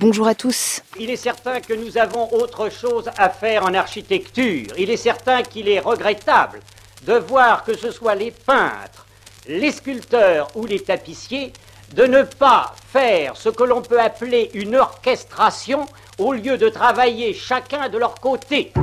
bonjour à tous. Il est certain que nous avons autre chose à faire en architecture. Il est certain qu'il est regrettable de voir que ce soit les peintres, les sculpteurs ou les tapissiers, de ne pas faire ce que l'on peut appeler une orchestration au lieu de travailler chacun de leur côté.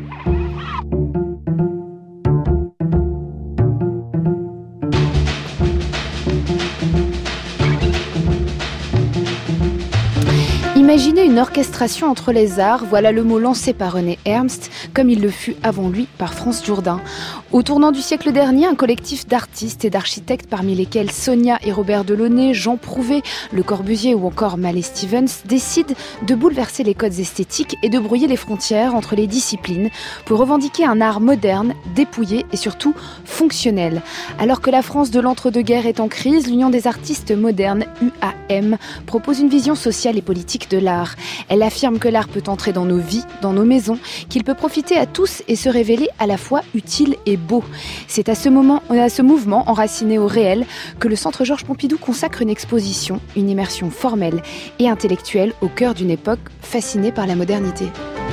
Imaginez une orchestration entre les arts, voilà le mot lancé par René Ernst, comme il le fut avant lui par Franz Jourdain. Au tournant du siècle dernier, un collectif d'artistes et d'architectes, parmi lesquels Sonia et Robert Delaunay, Jean Prouvé, Le Corbusier ou encore Mallet Stevens, décident de bouleverser les codes esthétiques et de brouiller les frontières entre les disciplines pour revendiquer un art moderne, dépouillé et surtout fonctionnel. Alors que la France de l'entre-deux-guerres est en crise, l'Union des artistes modernes, UAM, propose une vision sociale et politique de l'art. Elle affirme que l'art peut entrer dans nos vies, dans nos maisons, qu'il peut profiter à tous et se révéler à la fois utile et beau. C'est à ce mouvement enraciné au réel que le Centre Georges Pompidou consacre une exposition, une immersion formelle et intellectuelle au cœur d'une époque fascinée par la modernité.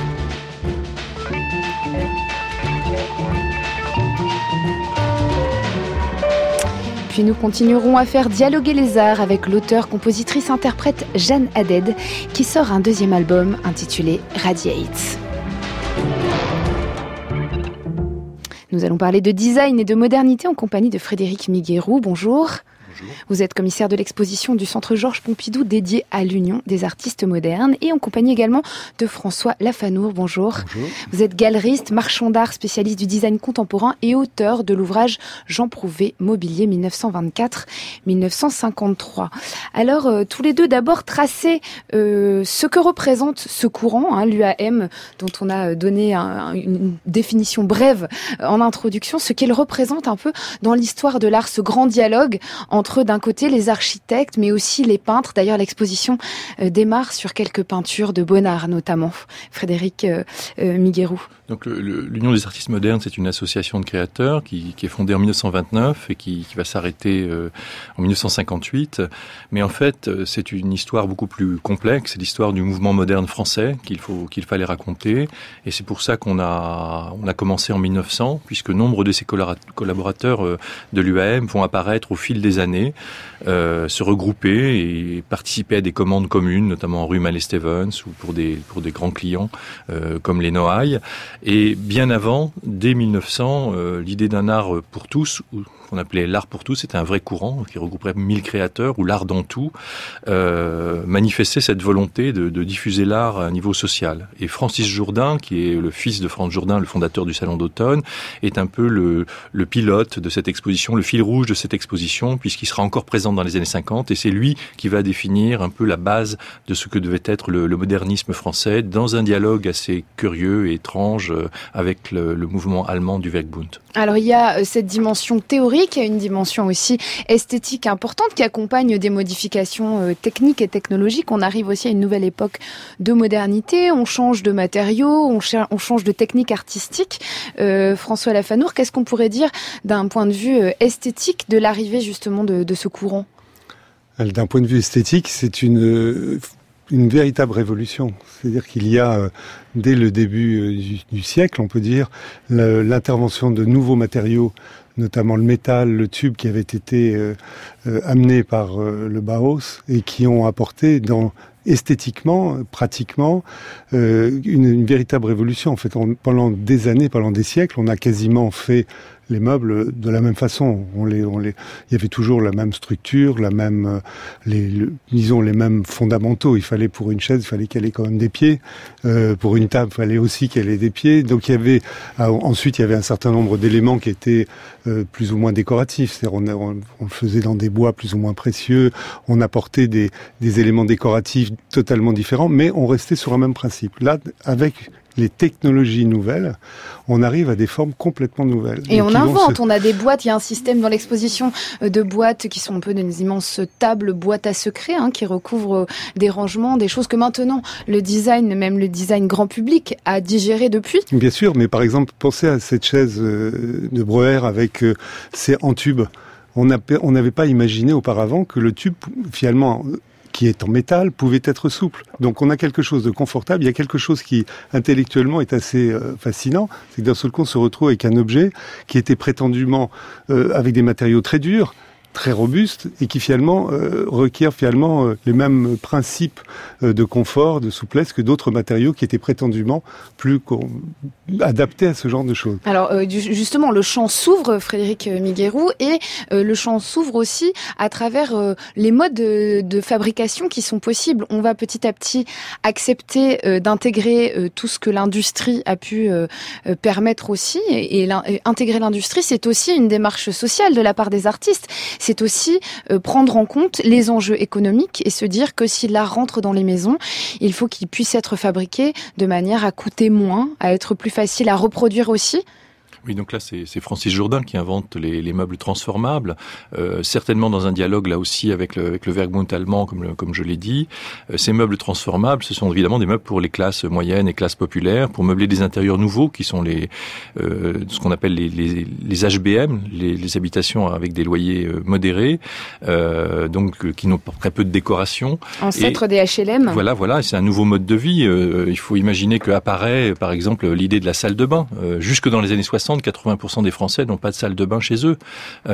Puis nous continuerons à faire dialoguer les arts avec l'auteure-compositrice-interprète Jeanne Haddad qui sort un deuxième album intitulé Radiate. Nous allons parler de design et de modernité en compagnie de Frédéric Miguerou. Bonjour. Bonjour. Vous êtes commissaire de l'exposition du Centre Georges Pompidou dédiée à l'Union des artistes modernes et en compagnie également de François Lafanour. Bonjour. Bonjour. Vous êtes galeriste, marchand d'art, spécialiste du design contemporain et auteur de l'ouvrage Jean Prouvé, Mobilier 1924-1953. Alors, tous les deux d'abord tracer ce que représente ce courant, l'UAM, dont on a donné une définition brève en introduction, ce qu'il représente un peu dans l'histoire de l'art, ce grand dialogue entre d'un côté les architectes mais aussi les peintres. D'ailleurs l'exposition démarre sur quelques peintures de Bonnard notamment. Frédéric Miguerou. Donc l'Union des artistes modernes, c'est une association de créateurs qui est fondée en 1929 et qui va s'arrêter en 1958. Mais en fait, c'est une histoire beaucoup plus complexe. C'est l'histoire du mouvement moderne français qu'il fallait raconter. Et c'est pour ça qu'on a commencé en 1900, puisque nombre de ses collaborateurs de l'UAM vont apparaître au fil des années, se regrouper et participer à des commandes communes, notamment rue Mallet Stevens ou pour des grands clients comme les Noailles. Et bien avant, dès 1900, l'idée d'un art pour tous, qu'on appelait l'art pour tous, c'était un vrai courant qui regrouperait 1000 créateurs, ou l'art dans tout, manifestait cette volonté de diffuser l'art à un niveau social. Et Francis Jourdain, qui est le fils de Franz Jourdain, le fondateur du Salon d'automne, est un peu le pilote de cette exposition, le fil rouge de cette exposition, puisqu'il sera encore présent dans les années 50, et c'est lui qui va définir un peu la base de ce que devait être le modernisme français, dans un dialogue assez curieux et étrange avec le mouvement allemand du Werkbund. Alors il y a cette dimension théorique, il y a une dimension aussi esthétique importante qui accompagne des modifications techniques et technologiques. On arrive aussi à une nouvelle époque de modernité, on change de matériaux, on change de technique artistique. François Lafanour, qu'est-ce qu'on pourrait dire d'un point de vue esthétique de l'arrivée justement de ce courant ? D'un point de vue esthétique, c'est une véritable révolution. C'est-à-dire qu'il y a, dès le début du siècle, on peut dire, l'intervention de nouveaux matériaux, notamment le métal, le tube qui avait été amené par le Bauhaus et qui ont apporté esthétiquement, pratiquement, une véritable révolution. En fait, pendant des années, pendant des siècles, on a quasiment fait les meubles de la même façon. Il y avait toujours la même structure, disons les mêmes fondamentaux. Il fallait pour une chaise, il fallait qu'elle ait quand même des pieds. Pour une table, il fallait aussi qu'elle ait des pieds. Donc ensuite il y avait un certain nombre d'éléments qui étaient plus ou moins décoratifs. C'est-à-dire on le faisait dans des bois plus ou moins précieux. On apportait des éléments décoratifs totalement différents, mais on restait sur un même principe. Là, avec les technologies nouvelles, on arrive à des formes complètement nouvelles. Et on invente, on a des boîtes, il y a un système dans l'exposition de boîtes qui sont un peu des immenses tables, boîtes à secrets, qui recouvrent des rangements, des choses que maintenant le design, même le design grand public, a digéré depuis. Bien sûr, mais par exemple, pensez à cette chaise de Breuer avec c'est en tube. On n'avait pas imaginé auparavant que le tube, finalement, qui est en métal, pouvait être souple. Donc on a quelque chose de confortable. Il y a quelque chose qui, intellectuellement, est assez fascinant. C'est que d'un seul coup, on se retrouve avec un objet qui était prétendument avec des matériaux très durs, très robuste et qui finalement requiert les mêmes principes de confort, de souplesse que d'autres matériaux qui étaient prétendument plus adaptés à ce genre de choses. Alors justement, le champ s'ouvre, Frédéric Miguérou, et le champ s'ouvre aussi à travers les modes de fabrication qui sont possibles. On va petit à petit accepter d'intégrer tout ce que l'industrie a pu permettre aussi, et intégrer l'industrie, c'est aussi une démarche sociale de la part des artistes. C'est aussi prendre en compte les enjeux économiques et se dire que si l'art rentre dans les maisons, il faut qu'il puisse être fabriqué de manière à coûter moins, à être plus facile à reproduire aussi. Oui, donc là, c'est Francis Jourdain qui invente les meubles transformables, certainement dans un dialogue là aussi avec le Werkbund allemand, comme je l'ai dit. Ces meubles transformables, ce sont évidemment des meubles pour les classes moyennes et classes populaires, pour meubler des intérieurs nouveaux qui sont ce qu'on appelle les HBM, les habitations avec des loyers modérés, donc qui n'ont très peu de décoration. Ancêtre des HLM. Voilà, c'est un nouveau mode de vie. Il faut imaginer qu'apparaît, par exemple, l'idée de la salle de bain. Jusque dans les années 60, 80% des Français n'ont pas de salle de bain chez eux.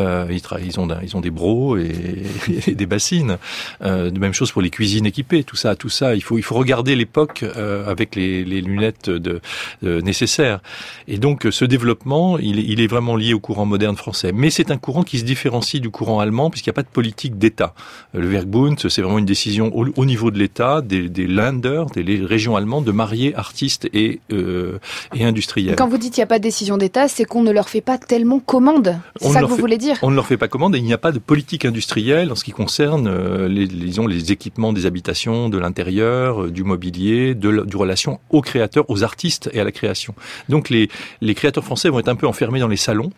Ils ont des brocs et des bassines. De même chose pour les cuisines équipées. Tout ça. Il faut regarder l'époque avec les lunettes nécessaires. Et donc, ce développement, il est vraiment lié au courant moderne français. Mais c'est un courant qui se différencie du courant allemand puisqu'il n'y a pas de politique d'État. Le Werkbund, c'est vraiment une décision au niveau de l'État, des Länder, des régions allemandes, de marier artistes et industriels. Quand vous dites qu'il n'y a pas de décision d'État, c'est qu'on ne leur fait pas tellement commande. C'est ça que vous voulez dire? On ne leur fait pas commande et il n'y a pas de politique industrielle en ce qui concerne les équipements des habitations, de l'intérieur, du mobilier, du relation aux créateurs, aux artistes et à la création. Donc les créateurs français vont être un peu enfermés dans les salons.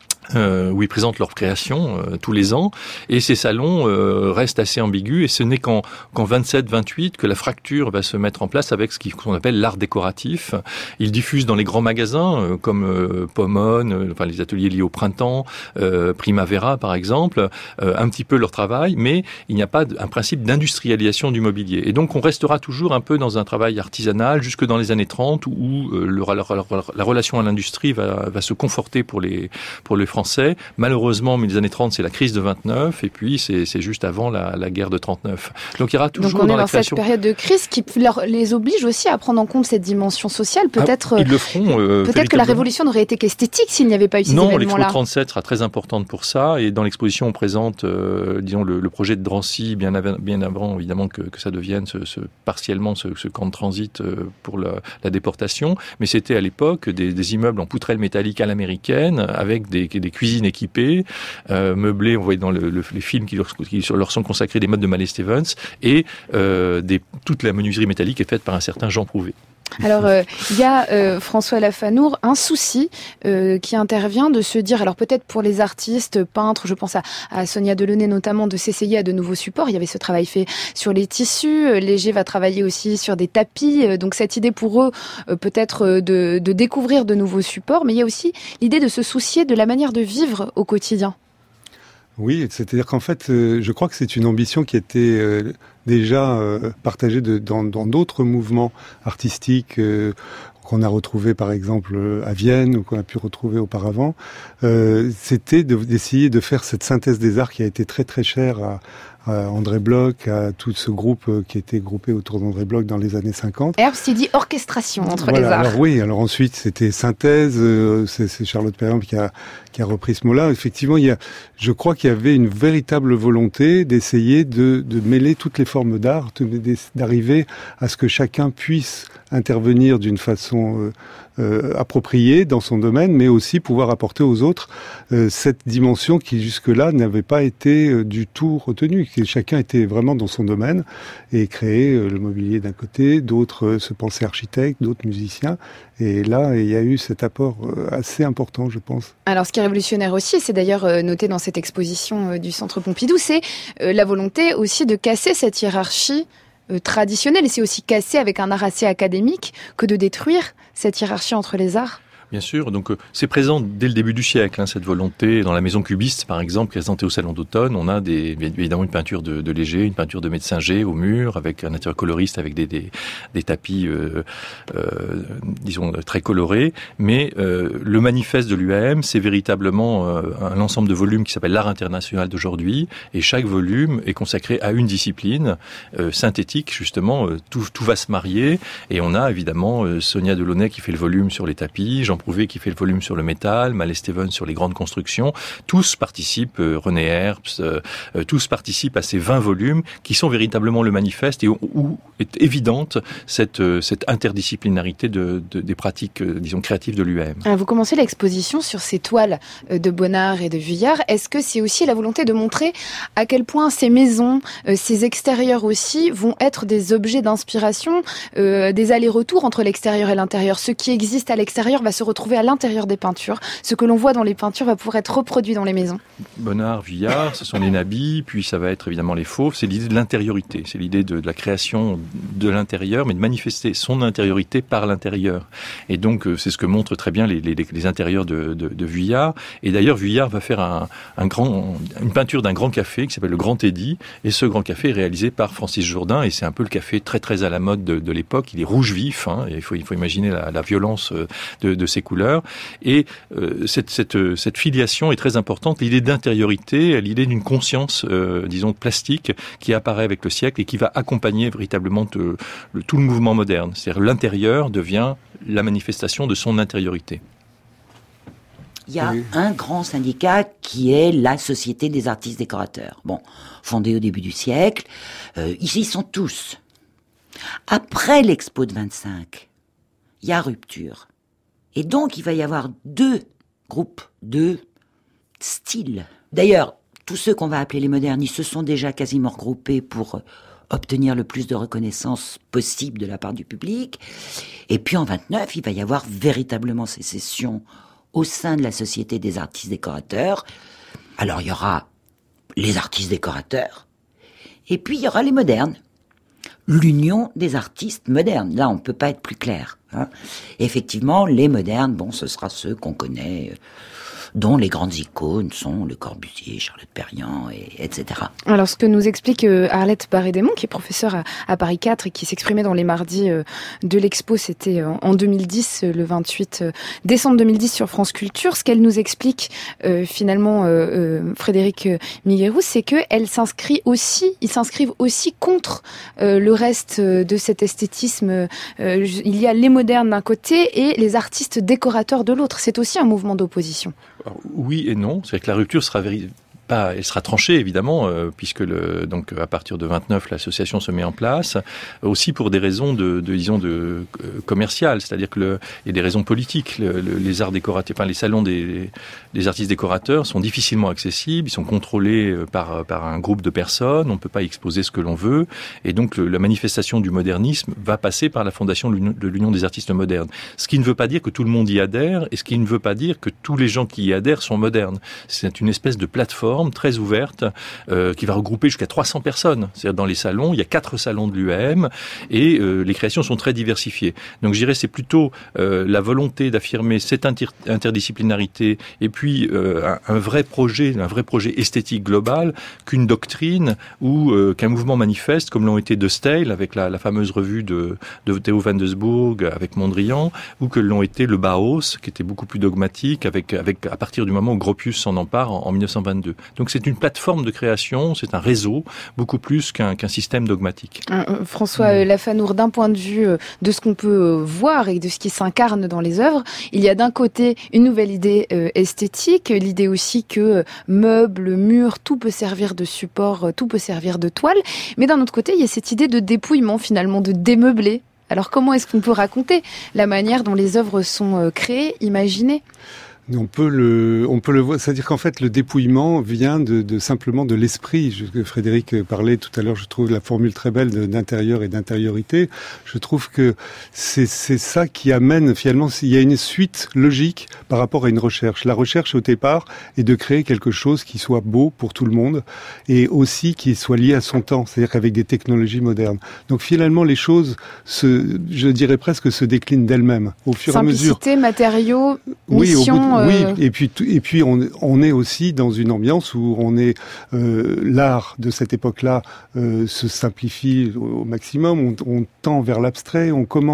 Où ils présentent leur création tous les ans, et ces salons restent assez ambigus, et ce n'est qu'en 27-28 que la fracture va se mettre en place avec ce qu'on appelle l'art décoratif. Ils diffusent dans les grands magasins comme Pomone, les ateliers liés au printemps, Primavera par exemple, un petit peu leur travail, mais il n'y a pas un principe d'industrialisation du mobilier. Et donc on restera toujours un peu dans un travail artisanal jusque dans les années 30 où la relation à l'industrie va se conforter pour les Français. Malheureusement, mais les années 30, c'est la crise de 29, et puis c'est juste avant la guerre de 39. Donc il y aura toujours dans la création... cette période de crise qui les oblige aussi à prendre en compte cette dimension sociale. Peut-être ils le feront. Peut-être que la révolution n'aurait été qu'esthétique s'il n'y avait pas eu ces événements-là. Non, l'Expo 37 sera très importante pour ça, et dans l'exposition, on présente, le projet de Drancy bien avant évidemment que ça devienne partiellement ce camp de transit pour la déportation. Mais c'était à l'époque des immeubles en poutrelle métallique à l'américaine avec des cuisines équipées, meublées, on voit dans les films qui leur sont consacrés, des modes de Mallet Stevens, et toute la menuiserie métallique est faite par un certain Jean Prouvé. Alors, il y a, François Lafanour, un souci qui intervient de se dire, alors peut-être pour les artistes, peintres, je pense à Sonia Delaunay notamment, de s'essayer à de nouveaux supports. Il y avait ce travail fait sur les tissus. Léger va travailler aussi sur des tapis. Donc cette idée pour eux, peut-être de découvrir de nouveaux supports. Mais il y a aussi l'idée de se soucier de la manière de vivre au quotidien. Oui, c'est-à-dire qu'en fait, je crois que c'est une ambition qui était déjà partagée dans d'autres mouvements artistiques qu'on a retrouvés par exemple à Vienne ou qu'on a pu retrouver auparavant. C'était d'essayer de faire cette synthèse des arts qui a été très très chère à André Bloch, à tout ce groupe qui était groupé autour d'André Bloch dans les années 50. Herbst, il dit orchestration entre les arts. Alors ensuite c'était synthèse, c'est Charlotte Perrin qui a repris ce mot-là. Effectivement, je crois qu'il y avait une véritable volonté d'essayer de mêler toutes les formes d'art, d'arriver à ce que chacun puisse intervenir d'une façon appropriée dans son domaine, mais aussi pouvoir apporter aux autres cette dimension qui jusque-là n'avait pas été du tout retenue. Chacun était vraiment dans son domaine et créait le mobilier d'un côté, d'autres se pensaient architectes, d'autres musiciens. Et là, il y a eu cet apport assez important, je pense. Alors, ce qui est révolutionnaire aussi, c'est d'ailleurs noté dans cette exposition du Centre Pompidou, c'est la volonté aussi de casser cette hiérarchie traditionnelle. Et c'est aussi casser avec un art assez académique que de détruire cette hiérarchie entre les arts. Bien sûr, donc c'est présent dès le début du siècle, cette volonté. Dans la maison cubiste, par exemple, présentée au Salon d'automne, on a évidemment une peinture de Léger, une peinture de Metzinger au mur, avec un intérieur coloriste, avec des tapis, disons, très colorés. Mais le manifeste de l'UAM, c'est véritablement un ensemble de volumes qui s'appelle l'art international d'aujourd'hui, et chaque volume est consacré à une discipline synthétique, justement. Tout va se marier, et on a évidemment Sonia Delaunay qui fait le volume sur les tapis, Jean Prouvé qui fait le volume sur le métal, Mallet Stevens sur les grandes constructions. Tous participent, René Herbst, tous participent à ces 20 volumes qui sont véritablement le manifeste et où est évidente cette interdisciplinarité des pratiques, disons, créatives de l'UAM. Vous commencez l'exposition sur ces toiles de Bonnard et de Vuillard. Est-ce que c'est aussi la volonté de montrer à quel point ces maisons, ces extérieurs aussi, vont être des objets d'inspiration, des allers-retours entre l'extérieur et l'intérieur? Ce qui existe à l'extérieur va se retrouver à l'intérieur des peintures. Ce que l'on voit dans les peintures va pouvoir être reproduit dans les maisons. Bonnard, Vuillard, ce sont les nabis, puis ça va être évidemment les fauves. C'est l'idée de l'intériorité, c'est l'idée de la création de l'intérieur, mais de manifester son intériorité par l'intérieur. Et donc, c'est ce que montrent très bien les intérieurs de Vuillard. Et d'ailleurs, Vuillard va faire une peinture d'un grand café qui s'appelle le Grand Eddy. Et ce grand café est réalisé par Francis Jourdain. Et c'est un peu le café très très à la mode de l'époque. Il est rouge vif. Et il faut imaginer la violence de ses couleurs. Et cette filiation est très importante. L'idée d'intériorité, l'idée d'une conscience, disons, plastique, qui apparaît avec le siècle et qui va accompagner véritablement tout le mouvement moderne. C'est-à-dire l'intérieur devient la manifestation de son intériorité. Il y a un grand syndicat qui est la Société des artistes décorateurs. Bon, fondée au début du siècle. Ici, ils sont tous. Après l'Expo de 25, il y a rupture. Et donc, il va y avoir deux groupes, deux styles. D'ailleurs, tous ceux qu'on va appeler les modernistes se sont déjà quasiment regroupés pour obtenir le plus de reconnaissance possible de la part du public. Et puis en 29, il va y avoir véritablement ces sessions au sein de la Société des artistes décorateurs. Alors il y aura les artistes décorateurs, et puis il y aura les modernes. L'union des artistes modernes. Là, on ne peut pas être plus clair. Effectivement, les modernes, ce sera ceux qu'on connaît, dont les grandes icônes sont Le Corbusier, Charlotte Perriand, etc. Alors, ce que nous explique Arlette Barré-Desmonts, qui est professeure à Paris 4 et qui s'exprimait dans les mardis de l'Expo, c'était en 2010, le 28 décembre 2010 sur France Culture. Ce qu'elle nous explique finalement, Frédéric Miguerou, c'est qu'ils s'inscrivent aussi contre le reste de cet esthétisme. Il y a les modernes d'un côté et les artistes décorateurs de l'autre. C'est aussi un mouvement d'opposition. Alors, oui et non, c'est-à-dire que la rupture elle sera tranchée évidemment, puisque donc à partir de 29 l'association se met en place, aussi pour des raisons de commerciales, c'est-à-dire que il y a des raisons politiques. Les arts décoratifs, les salons des artistes décorateurs sont difficilement accessibles, ils sont contrôlés par un groupe de personnes, on ne peut pas exposer ce que l'on veut, et donc la manifestation du modernisme va passer par la fondation de l'Union des artistes modernes. Ce qui ne veut pas dire que tout le monde y adhère, et ce qui ne veut pas dire que tous les gens qui y adhèrent sont modernes. C'est une espèce de plateforme très ouverte qui va regrouper jusqu'à 300 personnes. C'est-à-dire dans les salons, il y a 4 salons de l'UAM et les créations sont très diversifiées. Donc je dirais c'est plutôt la volonté d'affirmer cette interdisciplinarité et puis un vrai projet esthétique global qu'une doctrine ou qu'un mouvement manifeste comme l'ont été De Stijl avec la fameuse revue de Theo van Doesburg avec Mondrian ou que l'ont été le Bauhaus qui était beaucoup plus dogmatique avec à partir du moment où Gropius s'en empare en 1922. Donc c'est une plateforme de création, c'est un réseau, beaucoup plus qu'un système dogmatique. François Lafanour, d'un point de vue de ce qu'on peut voir et de ce qui s'incarne dans les œuvres, il y a d'un côté une nouvelle idée esthétique, l'idée aussi que meubles, murs, tout peut servir de support, tout peut servir de toile, mais d'un autre côté, il y a cette idée de dépouillement finalement, de démeubler. Alors comment est-ce qu'on peut raconter la manière dont les œuvres sont créées, imaginées ? On peut le voir, c'est-à-dire qu'en fait le dépouillement vient de simplement de l'esprit. Frédéric parlait tout à l'heure, je trouve la formule très belle d'intérieur et d'intériorité. Je trouve que c'est ça qui amène finalement, il y a une suite logique par rapport à une recherche. La recherche au départ est de créer quelque chose qui soit beau pour tout le monde et aussi qui soit lié à son temps, c'est-à-dire qu'avec des technologies modernes. Donc finalement les choses je dirais presque se déclinent d'elles-mêmes au fur et à mesure. Simplicité, matériaux, mission. Oui, et puis on est aussi dans une ambiance où on est l'art de cette époque-là se simplifie au maximum. On tend vers l'abstrait,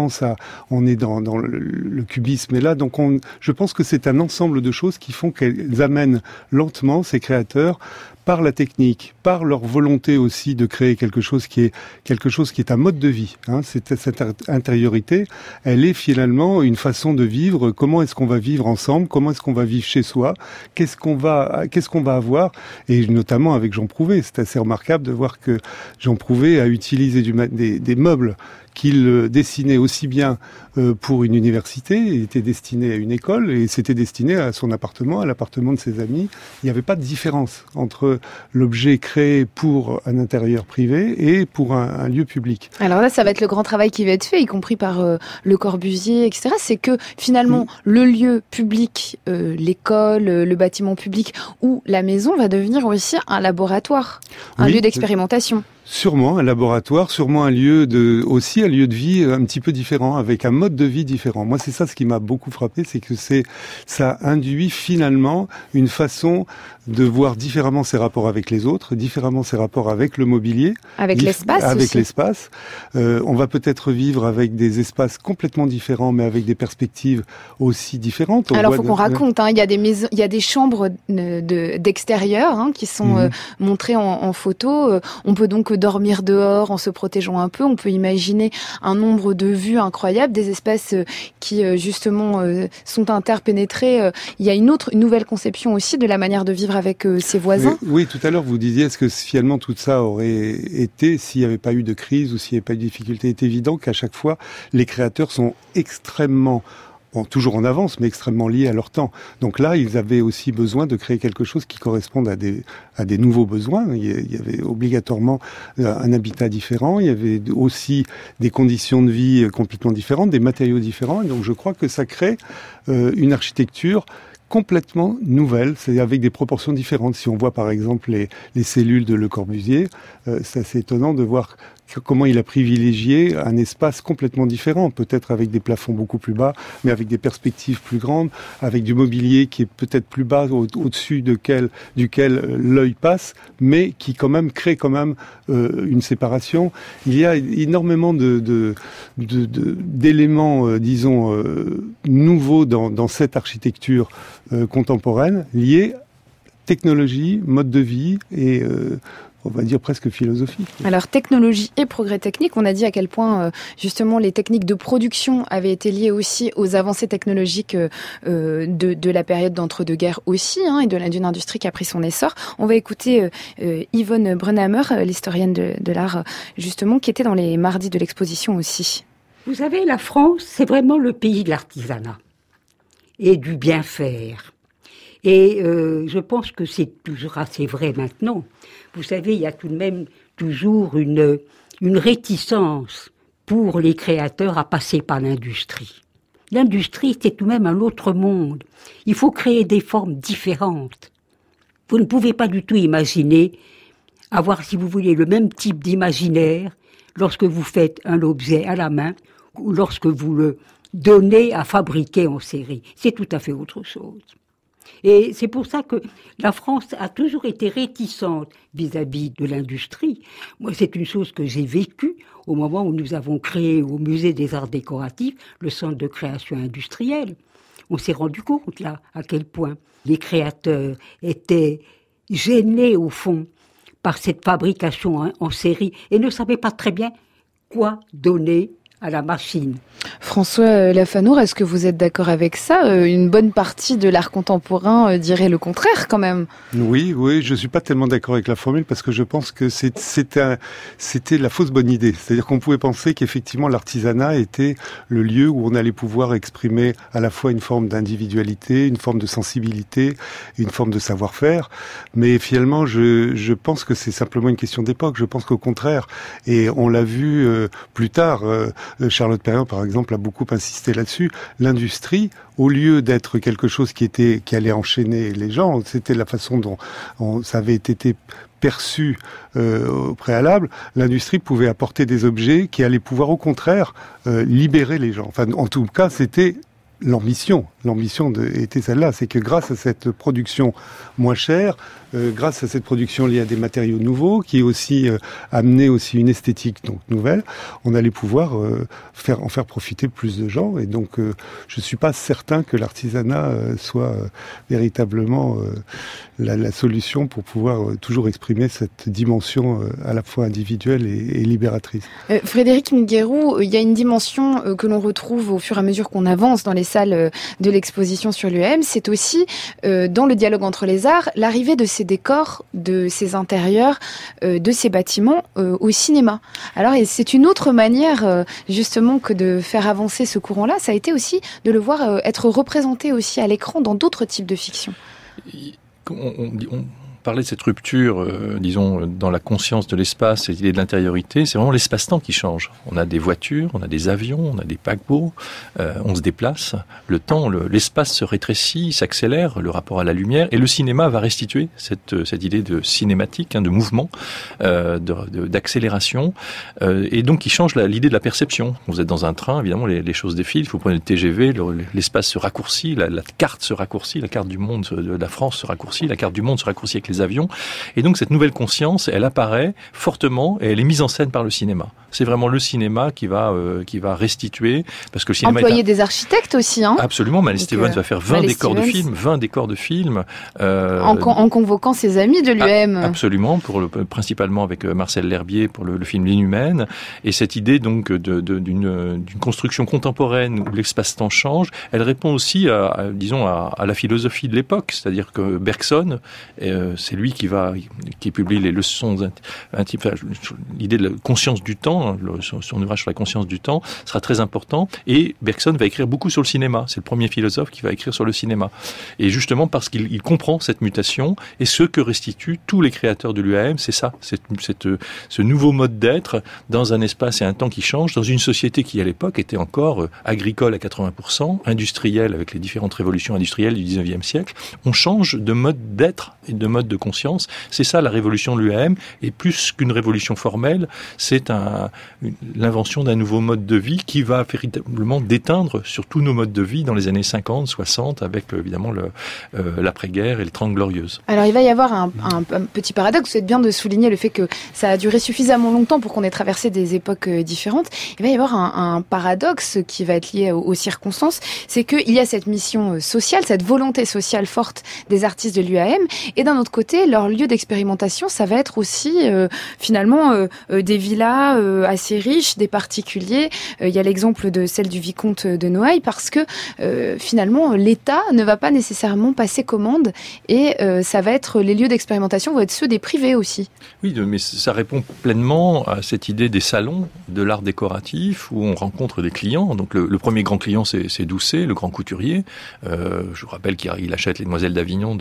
on est dans le cubisme est là. Donc je pense que c'est un ensemble de choses qui font qu'elles amènent lentement ces créateurs par la technique, par leur volonté aussi de créer quelque chose qui est un mode de vie. Cette intériorité, elle est finalement une façon de vivre. Comment est-ce qu'on va vivre ensemble? Comment est-ce qu'on va vivre chez soi? Qu'est-ce qu'on va avoir? Et notamment avec Jean Prouvé, c'est assez remarquable de voir que Jean Prouvé a utilisé des meubles qu'il dessinait aussi bien pour une université, il était destiné à une école et c'était destiné à son appartement, à l'appartement de ses amis. Il n'y avait pas de différence entre l'objet créé pour un intérieur privé et pour un lieu public. Alors là, ça va être le grand travail qui va être fait, y compris par Le Corbusier, etc. C'est que finalement, le lieu public, l'école, le bâtiment public ou la maison va devenir aussi un laboratoire, un lieu d'expérimentation. Sûrement un laboratoire, sûrement un lieu de vie un petit peu différent, avec un mode de vie différent. Moi, c'est ça ce qui m'a beaucoup frappé, c'est que ça induit finalement une façon de voir différemment ses rapports avec les autres, différemment ses rapports avec le mobilier, avec l'espace. Avec l'espace. On va peut-être vivre avec des espaces complètement différents, mais avec des perspectives aussi différentes. Alors, faut qu'on raconte. Il y a des maisons, il y a des chambres d'extérieur qui sont montrées en photo. On peut donc dormir dehors en se protégeant un peu. On peut imaginer un nombre de vues incroyables, des espaces qui justement sont interpénétrés. Il y a une nouvelle conception aussi de la manière de vivre avec ses voisins. Oui, tout à l'heure vous disiez, est-ce que finalement tout ça aurait été s'il n'y avait pas eu de crise ou s'il n'y avait pas eu de difficulté? Il est évident qu'à chaque fois, les créateurs sont extrêmement toujours en avance, mais extrêmement liés à leur temps. Donc là, ils avaient aussi besoin de créer quelque chose qui corresponde à des nouveaux besoins. Il y avait obligatoirement un habitat différent, il y avait aussi des conditions de vie complètement différentes, des matériaux différents. Et donc je crois que ça crée une architecture complètement nouvelle, c'est avec des proportions différentes. Si on voit par exemple les cellules de Le Corbusier, c'est assez étonnant de voir comment il a privilégié un espace complètement différent, peut-être avec des plafonds beaucoup plus bas, mais avec des perspectives plus grandes, avec du mobilier qui est peut-être plus bas au-dessus duquel l'œil passe, mais qui quand même crée une séparation. Il y a énormément d'éléments, disons, nouveaux dans cette architecture contemporaine, liés technologie, mode de vie et on va dire presque philosophique. Alors, technologie et progrès technique, on a dit à quel point, justement, les techniques de production avaient été liées aussi aux avancées technologiques de la période d'entre-deux-guerres aussi, et d'une industrie qui a pris son essor. On va écouter Yvonne Brunhammer, l'historienne de l'art, justement, qui était dans les mardis de l'exposition aussi. Vous savez, la France, c'est vraiment le pays de l'artisanat et du bien-faire. Et je pense que c'est toujours assez vrai maintenant. Vous savez, il y a tout de même toujours une réticence pour les créateurs à passer par l'industrie. L'industrie, c'est tout de même un autre monde. Il faut créer des formes différentes. Vous ne pouvez pas du tout imaginer avoir, si vous voulez, le même type d'imaginaire lorsque vous faites un objet à la main ou lorsque vous le donnez à fabriquer en série. C'est tout à fait autre chose. Et c'est pour ça que la France a toujours été réticente vis-à-vis de l'industrie. Moi, c'est une chose que j'ai vécue au moment où nous avons créé au Musée des Arts Décoratifs le Centre de création industrielle. On s'est rendu compte, là, à quel point les créateurs étaient gênés, au fond, par cette fabrication en série et ne savaient pas très bien quoi donner à la machine. François Lafanour, est-ce que vous êtes d'accord avec ça ? Une bonne partie de l'art contemporain dirait le contraire quand même. Oui, je suis pas tellement d'accord avec la formule parce que je pense que c'était la fausse bonne idée. C'est-à-dire qu'on pouvait penser qu'effectivement l'artisanat était le lieu où on allait pouvoir exprimer à la fois une forme d'individualité, une forme de sensibilité, une forme de savoir-faire. Mais finalement, je pense que c'est simplement une question d'époque. Je pense qu'au contraire, et on l'a vu plus tard, Charlotte Perriand par exemple a beaucoup insisté là-dessus, l'industrie, au lieu d'être quelque chose qui allait enchaîner les gens, c'était la façon dont ça avait été perçu au préalable, l'industrie pouvait apporter des objets qui allaient pouvoir au contraire libérer les gens. Enfin, en tout cas, c'était l'ambition était celle-là, c'est que grâce à cette production moins chère, grâce à cette production liée à des matériaux nouveaux, qui aussi amenait aussi une esthétique donc nouvelle, on allait pouvoir en faire profiter plus de gens. Et donc, je suis pas certain que l'artisanat soit véritablement la solution pour pouvoir toujours exprimer cette dimension à la fois individuelle et libératrice. Frédéric Muguerou, il y a une dimension que l'on retrouve au fur et à mesure qu'on avance dans les salles de l'exposition sur l'UAM, c'est aussi, dans le dialogue entre les arts, l'arrivée de ces décors, de ces intérieurs, de ces bâtiments au cinéma. Alors, c'est une autre manière, justement, que de faire avancer ce courant-là, ça a été aussi de le voir être représenté aussi à l'écran dans d'autres types de fiction. On parlait de cette rupture, disons, dans la conscience de l'espace et l'idée de l'intériorité, c'est vraiment l'espace-temps qui change. On a des voitures, on a des avions, on a des paquebots, on se déplace. Le temps, l'espace se rétrécit, s'accélère, le rapport à la lumière, et le cinéma va restituer cette idée de cinématique, de mouvement, d'accélération, et donc qui change l'idée de la perception. Vous êtes dans un train, évidemment, les choses défilent, vous prenez le TGV, l'espace se raccourcit, la carte se raccourcit, la carte du monde de la France se raccourcit, la carte du monde se raccourcit avec les avions, et donc cette nouvelle conscience, elle apparaît fortement et elle est mise en scène par le cinéma. C'est vraiment le cinéma qui va restituer, parce que le cinéma employer des architectes aussi, hein. Absolument, Malé Stevens va faire 20 décors de films, en convoquant ses amis de l'UM. Absolument, principalement avec Marcel L'Herbier pour le film L'Inhumaine, et cette idée donc d'une construction contemporaine où l'espace-temps change, elle répond aussi à la philosophie de l'époque, c'est-à-dire que Bergson, c'est lui qui publie les leçons l'idée de la conscience du temps, son ouvrage sur la conscience du temps sera très important, et Bergson va écrire beaucoup sur le cinéma. C'est le premier philosophe qui va écrire sur le cinéma, et justement parce qu'il comprend cette mutation, et ce que restituent tous les créateurs de l'UAM, c'est ça, ce nouveau mode d'être dans un espace et un temps qui change, dans une société qui à l'époque était encore agricole à 80%, industrielle avec les différentes révolutions industrielles du 19e siècle. On change de mode d'être et de mode de conscience. C'est ça la révolution de l'UAM, et plus qu'une révolution formelle, c'est l'invention d'un nouveau mode de vie qui va véritablement déteindre sur tous nos modes de vie dans les années 50, 60, avec évidemment l'après-guerre et les 30 glorieuses. Alors il va y avoir un petit paradoxe, c'est bien de souligner le fait que ça a duré suffisamment longtemps pour qu'on ait traversé des époques différentes. Il va y avoir un paradoxe qui va être lié aux circonstances, c'est qu'il y a cette mission sociale, cette volonté sociale forte des artistes de l'UAM, et d'un autre côté, leur lieu d'expérimentation, ça va être aussi finalement des villas assez riches, des particuliers. Il y a l'exemple de celle du vicomte de Noailles, parce que finalement, l'État ne va pas nécessairement passer commande, et ça va être, les lieux d'expérimentation vont être ceux des privés aussi. Oui, mais ça répond pleinement à cette idée des salons de l'art décoratif où on rencontre des clients. Donc le premier grand client, c'est Doucet, le grand couturier. Je vous rappelle qu'il achète les Demoiselles d'Avignon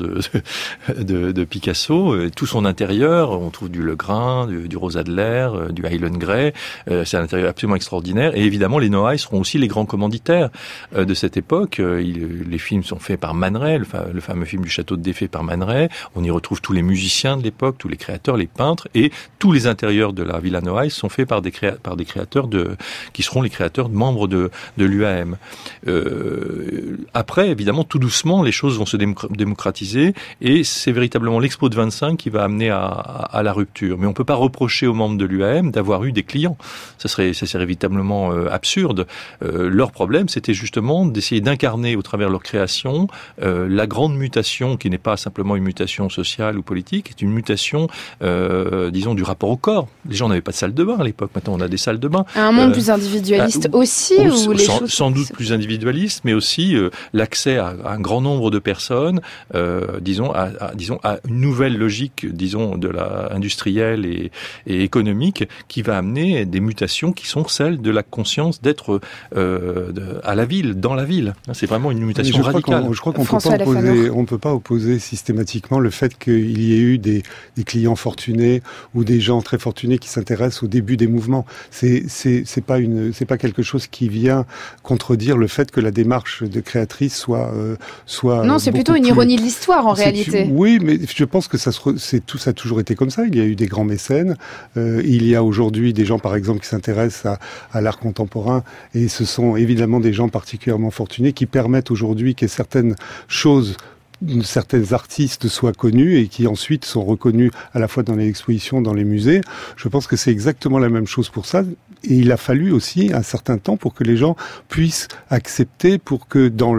de Picasso. Tout son intérieur, on trouve du Legrain, du Rose Adler, du Highland Grey. C'est un intérieur absolument extraordinaire. Et évidemment, les Noailles seront aussi les grands commanditaires de cette époque. Les films sont faits par Man Ray, le fameux film du Château de Défait par Man Ray. On y retrouve tous les musiciens de l'époque, tous les créateurs, les peintres, et tous les intérieurs de la Villa Noailles sont faits par des créateurs qui seront les créateurs membres de l'UAM. Après, évidemment, tout doucement, les choses vont se démocratiser, et c'est véritablement l'Expo de 25 qui va amener à la rupture. Mais on peut pas reprocher aux membres de l'UAM d'avoir eu des clients. Ça serait véritablement absurde. Leur problème, c'était justement d'essayer d'incarner au travers de leur création la grande mutation, qui n'est pas simplement une mutation sociale ou politique, est une mutation, disons, du rapport au corps. Les gens n'avaient pas de salle de bain à l'époque. Maintenant, on a des salles de bain. Un monde plus individualiste aussi, ou les choses... Sans doute plus individualiste, mais aussi l'accès à un grand nombre de personnes, disons, à une nouvelle logique, disons, de la industrielle et économique, qui va amener des mutations qui sont celles de la conscience d'être à la ville, dans la ville. C'est vraiment une mutation radicale. Je crois qu'on ne peut pas opposer systématiquement le fait qu'il y ait eu des clients fortunés ou des gens très fortunés qui s'intéressent au début des mouvements. C'est pas quelque chose qui vient contredire le fait que la démarche de créatrice soit non, c'est plutôt une ironie de l'histoire en réalité. Oui, mais je pense que ça a toujours été comme ça. Il y a eu des grands mécènes. Il y a aujourd'hui des gens, par exemple, qui s'intéressent à l'art contemporain, et ce sont évidemment des gens particulièrement fortunés qui permettent aujourd'hui que certaines choses, certains artistes soient connus et qui ensuite sont reconnus à la fois dans les expositions, dans les musées. Je pense que c'est exactement la même chose pour ça. Et il a fallu aussi un certain temps pour que les gens puissent accepter, pour que dans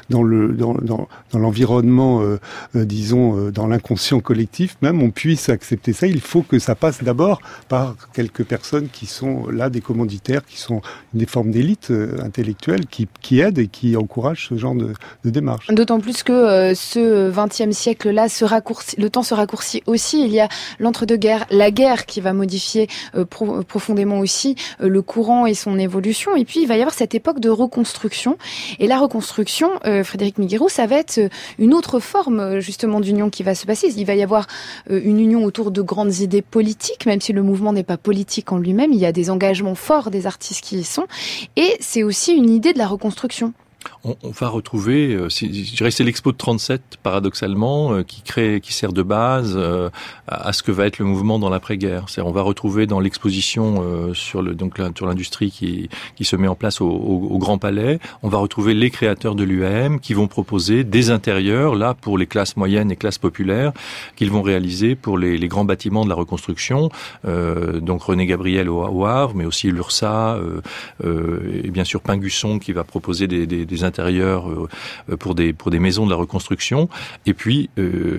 l'environnement, disons, dans l'inconscient collectif même, on puisse accepter ça. Il faut que ça passe d'abord par quelques personnes qui sont là, des commanditaires, qui sont des formes d'élite intellectuelle, qui aident et qui encouragent ce genre de démarche. D'autant plus que ce XXe siècle-là, le temps se raccourcit aussi. Il y a l'entre-deux-guerres, la guerre qui va modifier profondément aussi le courant et son évolution. Et puis, il va y avoir cette époque de reconstruction. Et la reconstruction, Frédéric Miguerou, ça va être une autre forme, justement, d'union qui va se passer. Il va y avoir une union autour de grandes idées politiques, même si le mouvement n'est pas politique en lui-même. Il y a des engagements forts des artistes qui y sont. Et c'est aussi une idée de la reconstruction. On va retrouver, je dirais que c'est l'Expo de 37, paradoxalement, qui sert de base à ce que va être le mouvement dans l'après-guerre. C'est-à-dire, on va retrouver dans l'exposition sur l'industrie qui se met en place au Grand Palais, on va retrouver les créateurs de l'UAM qui vont proposer des intérieurs, là, pour les classes moyennes et classes populaires, qu'ils vont réaliser pour les grands bâtiments de la reconstruction. Donc René Gabriel au Havre, mais aussi l'URSA, et bien sûr Pingusson qui va proposer des intérieurs pour des maisons de la reconstruction. Et puis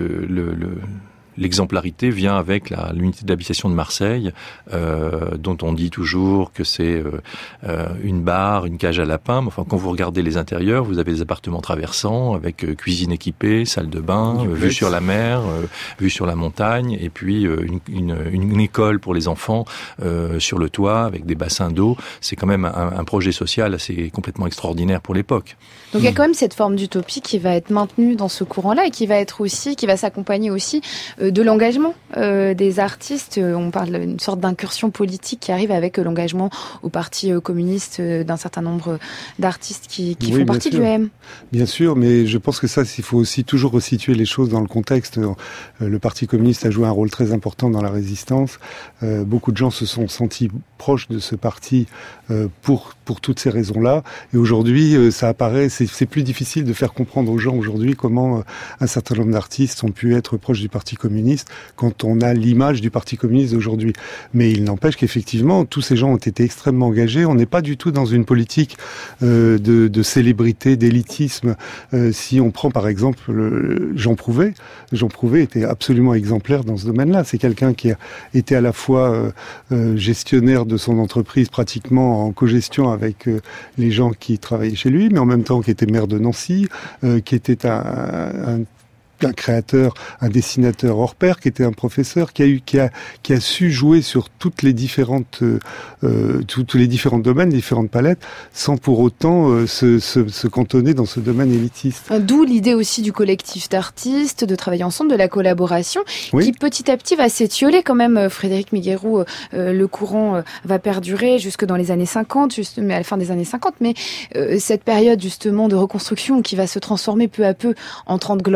l'exemplarité vient avec l'unité d'habitation de Marseille, dont on dit toujours que c'est une barre, une cage à lapins. Enfin, quand vous regardez les intérieurs, vous avez des appartements traversants avec cuisine équipée, salle de bain, vue sur la mer, vue sur la montagne, et puis une école pour les enfants sur le toit avec des bassins d'eau. C'est quand même un projet social assez complètement extraordinaire pour l'époque. Donc il y a quand même cette forme d'utopie qui va être maintenue dans ce courant-là et qui va s'accompagner aussi de l'engagement des artistes. On parle d'une sorte d'incursion politique qui arrive avec l'engagement au Parti communiste d'un certain nombre d'artistes qui font partie de l'UAM. Bien sûr, mais je pense que il faut aussi toujours resituer les choses dans le contexte. Le Parti communiste a joué un rôle très important dans la résistance. Beaucoup de gens se sont sentis proches de ce parti pour toutes ces raisons-là. Et aujourd'hui, ça apparaît, c'est plus difficile de faire comprendre aux gens aujourd'hui comment un certain nombre d'artistes ont pu être proches du Parti communiste quand on a l'image du Parti communiste d'aujourd'hui. Mais il n'empêche qu'effectivement, tous ces gens ont été extrêmement engagés. On n'est pas du tout dans une politique de célébrité, d'élitisme. Si on prend par exemple Jean Prouvé était absolument exemplaire dans ce domaine-là. C'est quelqu'un qui a été à la fois gestionnaire de son entreprise, pratiquement en cogestion avec les gens qui travaillaient chez lui, mais en même temps qui était maire de Nancy, qui était un créateur, un dessinateur hors pair, qui était un professeur, qui a su jouer sur toutes les différentes tous les différents domaines, différentes palettes, sans pour autant se cantonner dans ce domaine élitiste. D'où l'idée aussi du collectif d'artistes, de travailler ensemble, de la collaboration, qui petit à petit va s'étioler quand même. Frédéric Miguerou, le courant va perdurer jusque dans les années 50, mais à la fin des années 50, mais cette période justement de reconstruction qui va se transformer peu à peu en 30 glorieuses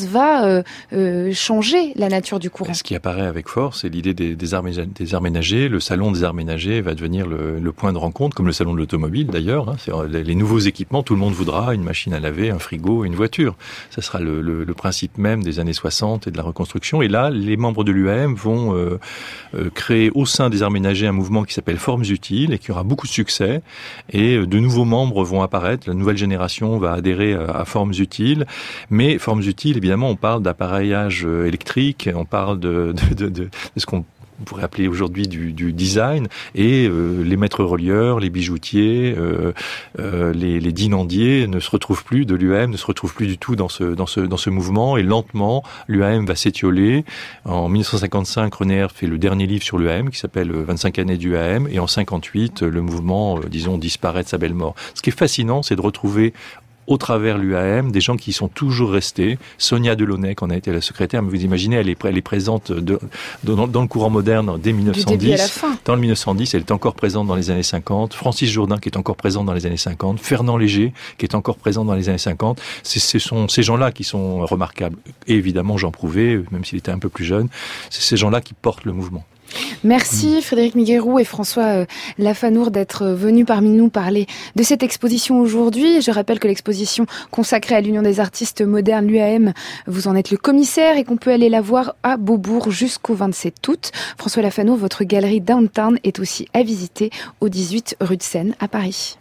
va changer la nature du courant. Ce qui apparaît avec force, c'est l'idée des arts ménagers. Le salon des arts ménagers va devenir le point de rencontre, comme le salon de l'automobile d'ailleurs. C'est les nouveaux équipements, tout le monde voudra une machine à laver, un frigo, une voiture. Ça sera le principe même des années 60 et de la reconstruction. Et là, les membres de l'UAM vont créer au sein des arts ménagers un mouvement qui s'appelle Formes Utiles et qui aura beaucoup de succès. Et de nouveaux membres vont apparaître. La nouvelle génération va adhérer à Formes Utiles. Mais Formes Utiles, évidemment, on parle d'appareillage électrique, on parle de ce qu'on pourrait appeler aujourd'hui du design, et les maîtres relieurs, les bijoutiers, les dinandiers ne se retrouvent plus, de l'UAM ne se retrouvent plus du tout dans ce mouvement, et lentement l'UAM va s'étioler. En 1955, René Herve fait le dernier livre sur l'UAM qui s'appelle 25 années d'UAM, et en 58 le mouvement, disparaît de sa belle mort. Ce qui est fascinant, c'est de retrouver au travers l'UAM, des gens qui y sont toujours restés. Sonia Delaunay, qui en a été la secrétaire, mais vous imaginez, elle est présente dans le courant moderne dès 1910. Du début à la fin. Dans le 1910, elle est encore présente dans les années 50. Francis Jourdain, qui est encore présent dans les années 50. Fernand Léger, qui est encore présent dans les années 50. Ce sont ces gens-là qui sont remarquables. Et évidemment, Jean Prouvé, même s'il était un peu plus jeune, c'est ces gens-là qui portent le mouvement. Merci Frédéric Miguerou et François Lafanour d'être venus parmi nous parler de cette exposition aujourd'hui. Je rappelle que l'exposition consacrée à l'Union des artistes modernes, l'UAM, vous en êtes le commissaire et qu'on peut aller la voir à Beaubourg jusqu'au 27 août. François Lafanour, votre galerie Downtown est aussi à visiter au 18 rue de Seine à Paris.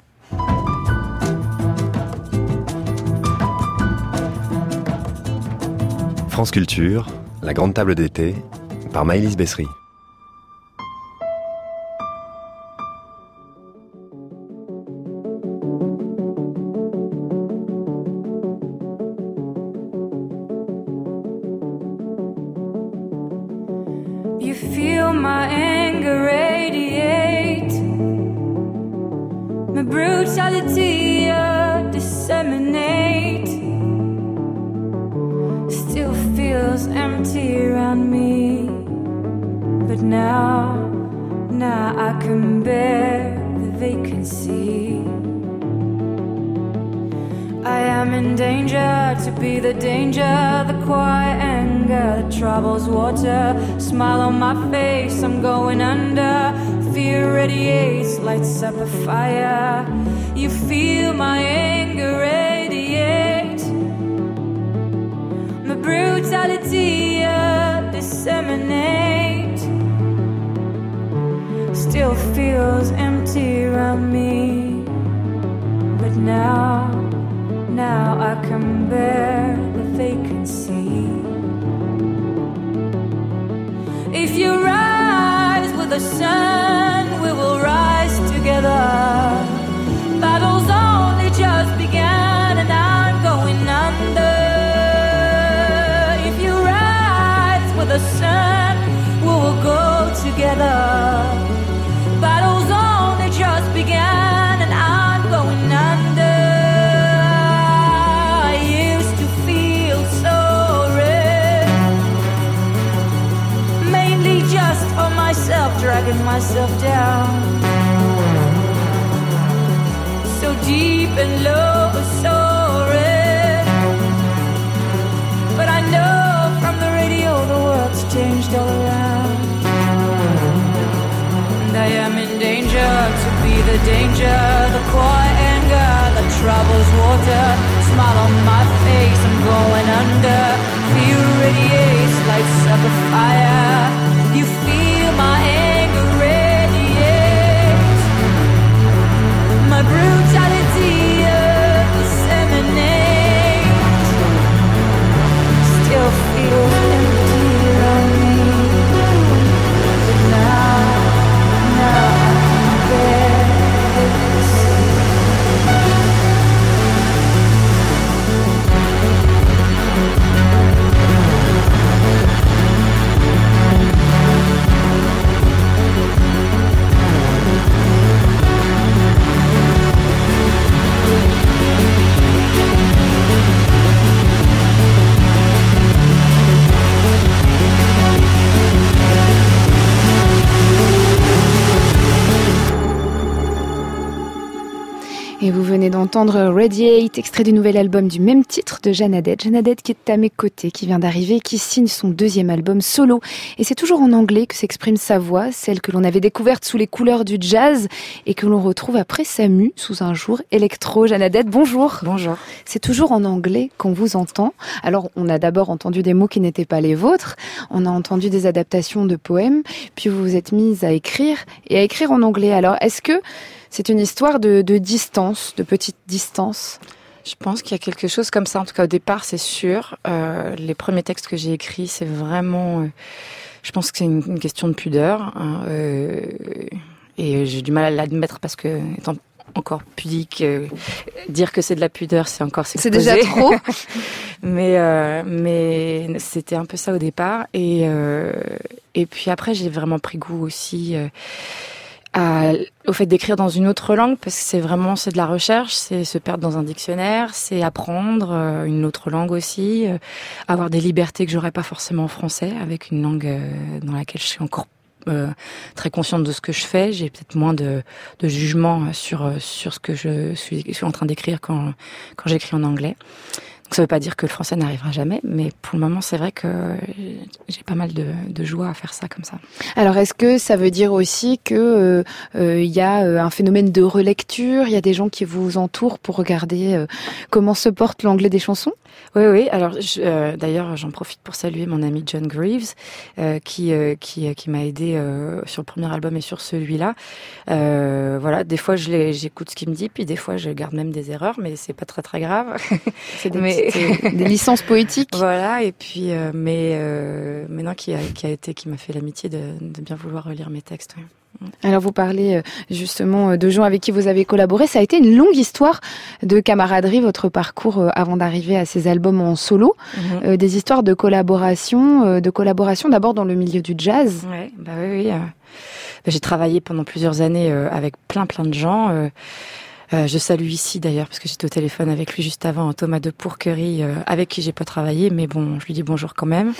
France Culture, la grande table d'été, par Maëlys Bessery. Brutality disseminate still feels empty around me, but now I can bear the vacancy. I am in danger to be the danger, the quiet anger that troubles water. Smile on my face, I'm going under. Fear radiates, lights up a fire. You feel my anger radiate. My brutality disseminate still feels empty around me, but now I can bear the vacancy. If you rise with the sun, we will rise together. Battle's only just begun and I'm going under. If you rise with the sun, we will go together. Battle's only just begun and I'm going under. I used to feel so red, mainly just for myself, dragging myself down. So deep and low, so red. But I know from the radio the world's changed all around. And I am in danger to be the danger, the quiet anger that troubles water. Smile on my face, I'm going under. Fear radiates, lights up a fire. You feel my anger radiate. My brutality disseminate still feels empty around me, but now I can bear this. Et vous venez d'entendre Radiate, extrait du nouvel album du même titre de Jeanne Haddad. Jeanne Haddad qui est à mes côtés, qui vient d'arriver, qui signe son 2e album solo. Et c'est toujours en anglais que s'exprime sa voix, celle que l'on avait découverte sous les couleurs du jazz et que l'on retrouve après sa mue sous un jour électro. Jeanne Haddad, bonjour. Bonjour. C'est toujours en anglais qu'on vous entend. Alors, on a d'abord entendu des mots qui n'étaient pas les vôtres. On a entendu des adaptations de poèmes. Puis vous vous êtes mise à écrire en anglais. Alors, est-ce que c'est une histoire de distance, de petite distance? Je pense qu'il y a quelque chose comme ça. En tout cas, au départ, c'est sûr. Les premiers textes que j'ai écrits, c'est vraiment... je pense que c'est une question de pudeur. Et j'ai du mal à l'admettre parce que, étant encore pudique, dire que c'est de la pudeur, c'est encore s'exposer. C'est déjà trop. mais c'était un peu ça au départ. Et puis après, j'ai vraiment pris goût aussi... au fait d'écrire dans une autre langue, parce que c'est de la recherche, c'est se perdre dans un dictionnaire, c'est apprendre une autre langue aussi, avoir des libertés que j'aurais pas forcément en français, avec une langue dans laquelle je suis encore très consciente de ce que je fais. J'ai peut-être moins de jugement sur ce que je suis en train d'écrire quand j'écris en anglais. Donc ça veut pas dire que le français n'arrivera jamais, mais pour le moment, c'est vrai que j'ai pas mal de joie à faire ça comme ça. Alors, est-ce que ça veut dire aussi que y a un phénomène de relecture? Il y a des gens qui vous entourent pour regarder comment se porte l'anglais des chansons? Oui. Alors, d'ailleurs, j'en profite pour saluer mon ami John Greaves, qui m'a aidé sur le premier album et sur celui-là. Voilà, des fois, j'écoute ce qu'il me dit, puis des fois, je garde même des erreurs, mais c'est pas très très grave. C'est des licences poétiques. Voilà, et puis, mais non, qui m'a fait l'amitié de bien vouloir relire mes textes. Oui. Alors vous parlez justement de gens avec qui vous avez collaboré. Ça a été une longue histoire de camaraderie, votre parcours avant d'arriver à ces albums en solo. Des histoires de collaboration d'abord dans le milieu du jazz. Ouais, oui. J'ai travaillé pendant plusieurs années avec plein de gens. Je salue ici d'ailleurs, parce que j'étais au téléphone avec lui juste avant, Thomas de Pourquerie, avec qui j'ai pas travaillé, mais bon, je lui dis bonjour quand même.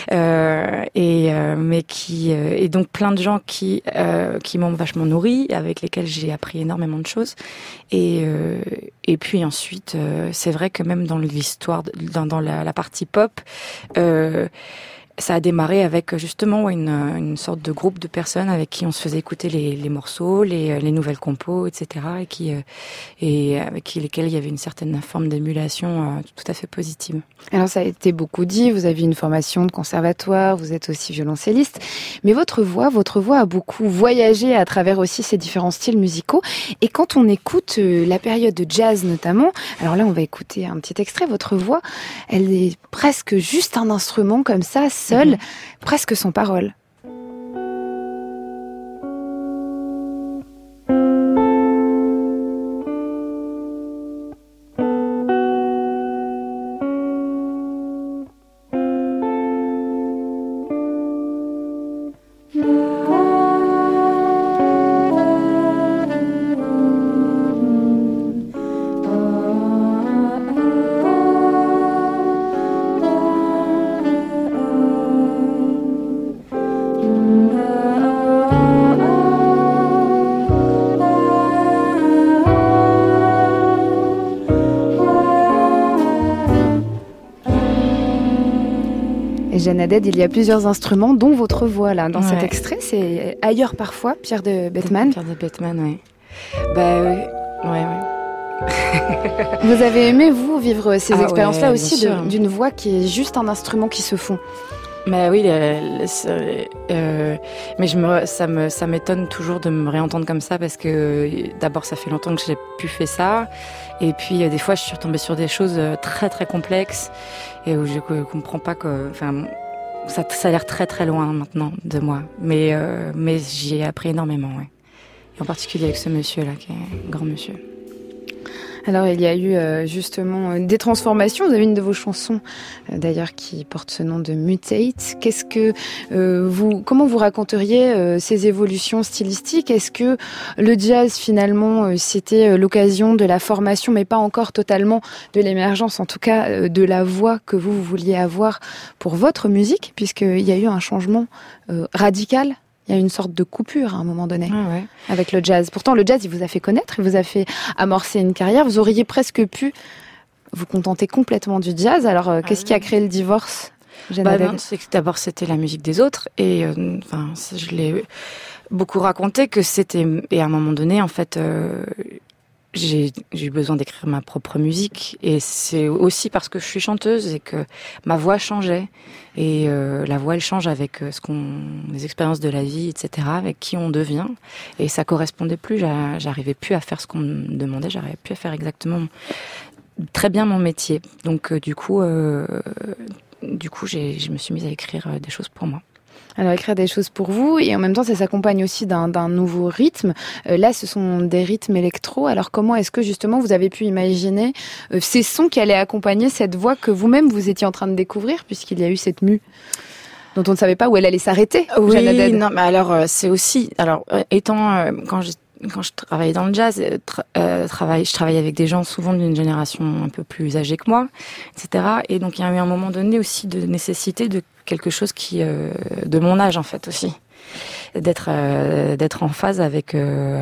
Et donc plein de gens qui m'ont vachement nourri, avec lesquels j'ai appris énormément de choses. Et puis ensuite, c'est vrai que même dans l'histoire, dans la partie pop, ça a démarré avec justement une sorte de groupe de personnes avec qui on se faisait écouter les morceaux, les nouvelles compos, etc. et avec lesquels il y avait une certaine forme d'émulation tout à fait positive. Alors ça a été beaucoup dit, vous avez une formation de conservatoire, vous êtes aussi violoncelliste, mais votre voix a beaucoup voyagé à travers aussi ces différents styles musicaux. Et quand on écoute la période de jazz notamment, alors là on va écouter un petit extrait, votre voix, elle est presque juste un instrument comme ça, seul, presque sans parole. Jeanne Haddad, il y a plusieurs instruments, dont votre voix là. Dans cet extrait, c'est Ailleurs parfois, Pierre de Bettman. Pierre de Bettman, oui. Ouais. Vous avez aimé, vous, vivre ces expériences-là aussi, d'une voix qui est juste un instrument qui se fond? Mais oui, mais ça m'étonne toujours de me réentendre comme ça, parce que d'abord ça fait longtemps que j'ai plus fait ça, et puis des fois je suis retombée sur des choses très très complexes et où je comprends pas ça a l'air très très loin maintenant de moi, mais j'y ai appris énormément, ouais. Et en particulier avec ce monsieur là qui est un grand monsieur. Alors il y a eu justement des transformations. Vous avez une de vos chansons d'ailleurs qui porte ce nom de Mutate. Comment vous raconteriez ces évolutions stylistiques? Est-ce que le jazz finalement c'était l'occasion de la formation, mais pas encore totalement de l'émergence, en tout cas de la voix que vous vouliez avoir pour votre musique, puisqu'il y a eu un changement radical Il y a une sorte de coupure à un moment donné Ouais. avec le jazz. Pourtant, le jazz, il vous a fait connaître, il vous a fait amorcer une carrière. Vous auriez presque pu vous contenter complètement du jazz. Alors, qu'est-ce qui a créé le divorce, Jeanne Adèle ? C'est que d'abord, c'était la musique des autres. Et je l'ai beaucoup raconté que c'était... Et à un moment donné, en fait... J'ai eu besoin d'écrire ma propre musique et c'est aussi parce que je suis chanteuse et que ma voix changeait et la voix elle change avec les expériences de la vie, etc., avec qui on devient et ça correspondait plus, j'arrivais plus à faire ce qu'on me demandait, j'arrivais plus à faire exactement très bien mon métier, donc du coup je me suis mise à écrire des choses pour moi. Alors, écrire des choses pour vous, et en même temps, ça s'accompagne aussi d'un nouveau rythme. Là, ce sont des rythmes électro. Alors, comment est-ce que, justement, vous avez pu imaginer ces sons qui allaient accompagner cette voix que vous-même, vous étiez en train de découvrir, puisqu'il y a eu cette mue dont on ne savait pas où elle allait s'arrêter? Oui, non, mais alors, c'est aussi... Alors, quand je travaillais dans le jazz, je travaillais avec des gens souvent d'une génération un peu plus âgée que moi, etc. Et donc, il y a eu un moment donné aussi de nécessité de quelque chose de mon âge, en fait, aussi. D'être en phase avec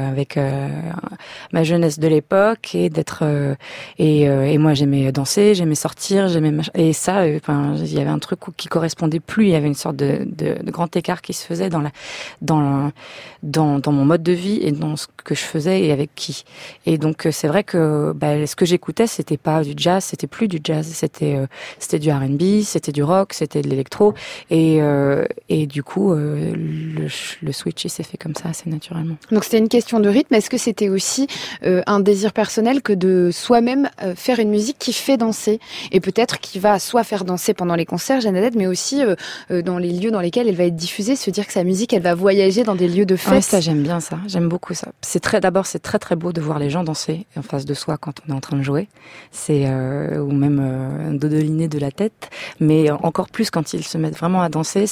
ma jeunesse de l'époque et et moi j'aimais danser, j'aimais sortir, et ça il y avait un truc qui correspondait plus, il y avait une sorte de grand écart qui se faisait dans mon mode de vie et dans ce que je faisais et avec qui. Et donc c'est vrai que ce que j'écoutais c'était pas du jazz, c'était plus du jazz, c'était du R&B, c'était du rock, c'était de l'électro et du coup le switch s'est fait comme ça assez naturellement. Donc c'était une question de rythme. Est-ce que c'était aussi un désir personnel que de soi-même faire une musique qui fait danser et peut-être qui va soit faire danser pendant les concerts, Jeanne Adèle, mais aussi dans les lieux dans lesquels elle va être diffusée, se dire que sa musique elle va voyager dans des lieux de fête. Ouais, ça j'aime bien ça, j'aime beaucoup ça. C'est très très beau de voir les gens danser en face de soi quand on est en train de jouer. C'est ou même dodeliner de la tête, mais encore plus quand ils se mettent vraiment à danser,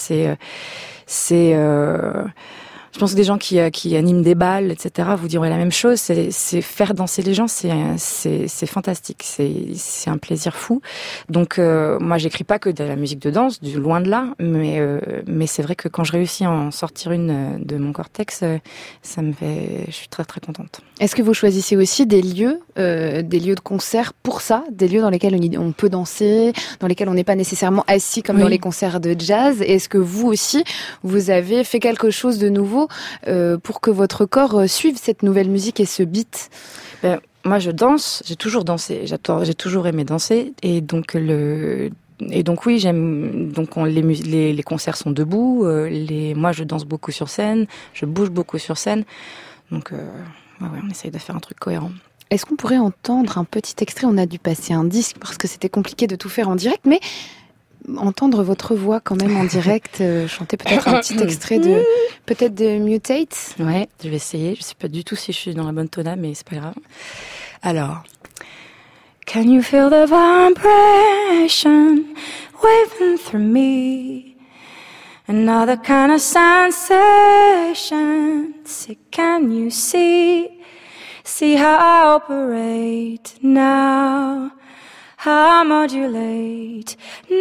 je pense que des gens qui animent des bals, etc., vous diront la même chose. C'est faire danser les gens, c'est fantastique. C'est un plaisir fou. Donc moi, j'écris pas que de la musique de danse, loin de là. Mais c'est vrai que quand je réussis à en sortir une de mon cortex, je suis très très contente. Est-ce que vous choisissez aussi des lieux de concert pour ça, des lieux dans lesquels on peut danser, dans lesquels on n'est pas nécessairement assis comme dans les concerts de jazz? Et est-ce que vous aussi, vous avez fait quelque chose de nouveau pour que votre corps suive cette nouvelle musique et ce beat? Moi, je danse, j'ai toujours dansé, j'ai toujours aimé danser, et donc oui, j'aime. Donc les concerts sont debout. Moi, je danse beaucoup sur scène, je bouge beaucoup sur scène. Donc on essaye de faire un truc cohérent. Est-ce qu'on pourrait entendre un petit extrait? On a dû passer un disque parce que c'était compliqué de tout faire en direct, mais entendre votre voix quand même en direct, chanter peut-être un petit extrait de Mutate. Ouais, je vais essayer. Je sais pas du tout si je suis dans la bonne tona, mais c'est pas grave. Alors, can you feel the vibration waving through me? Another kind of sensation. Say, can you see how I operate now? How I modulate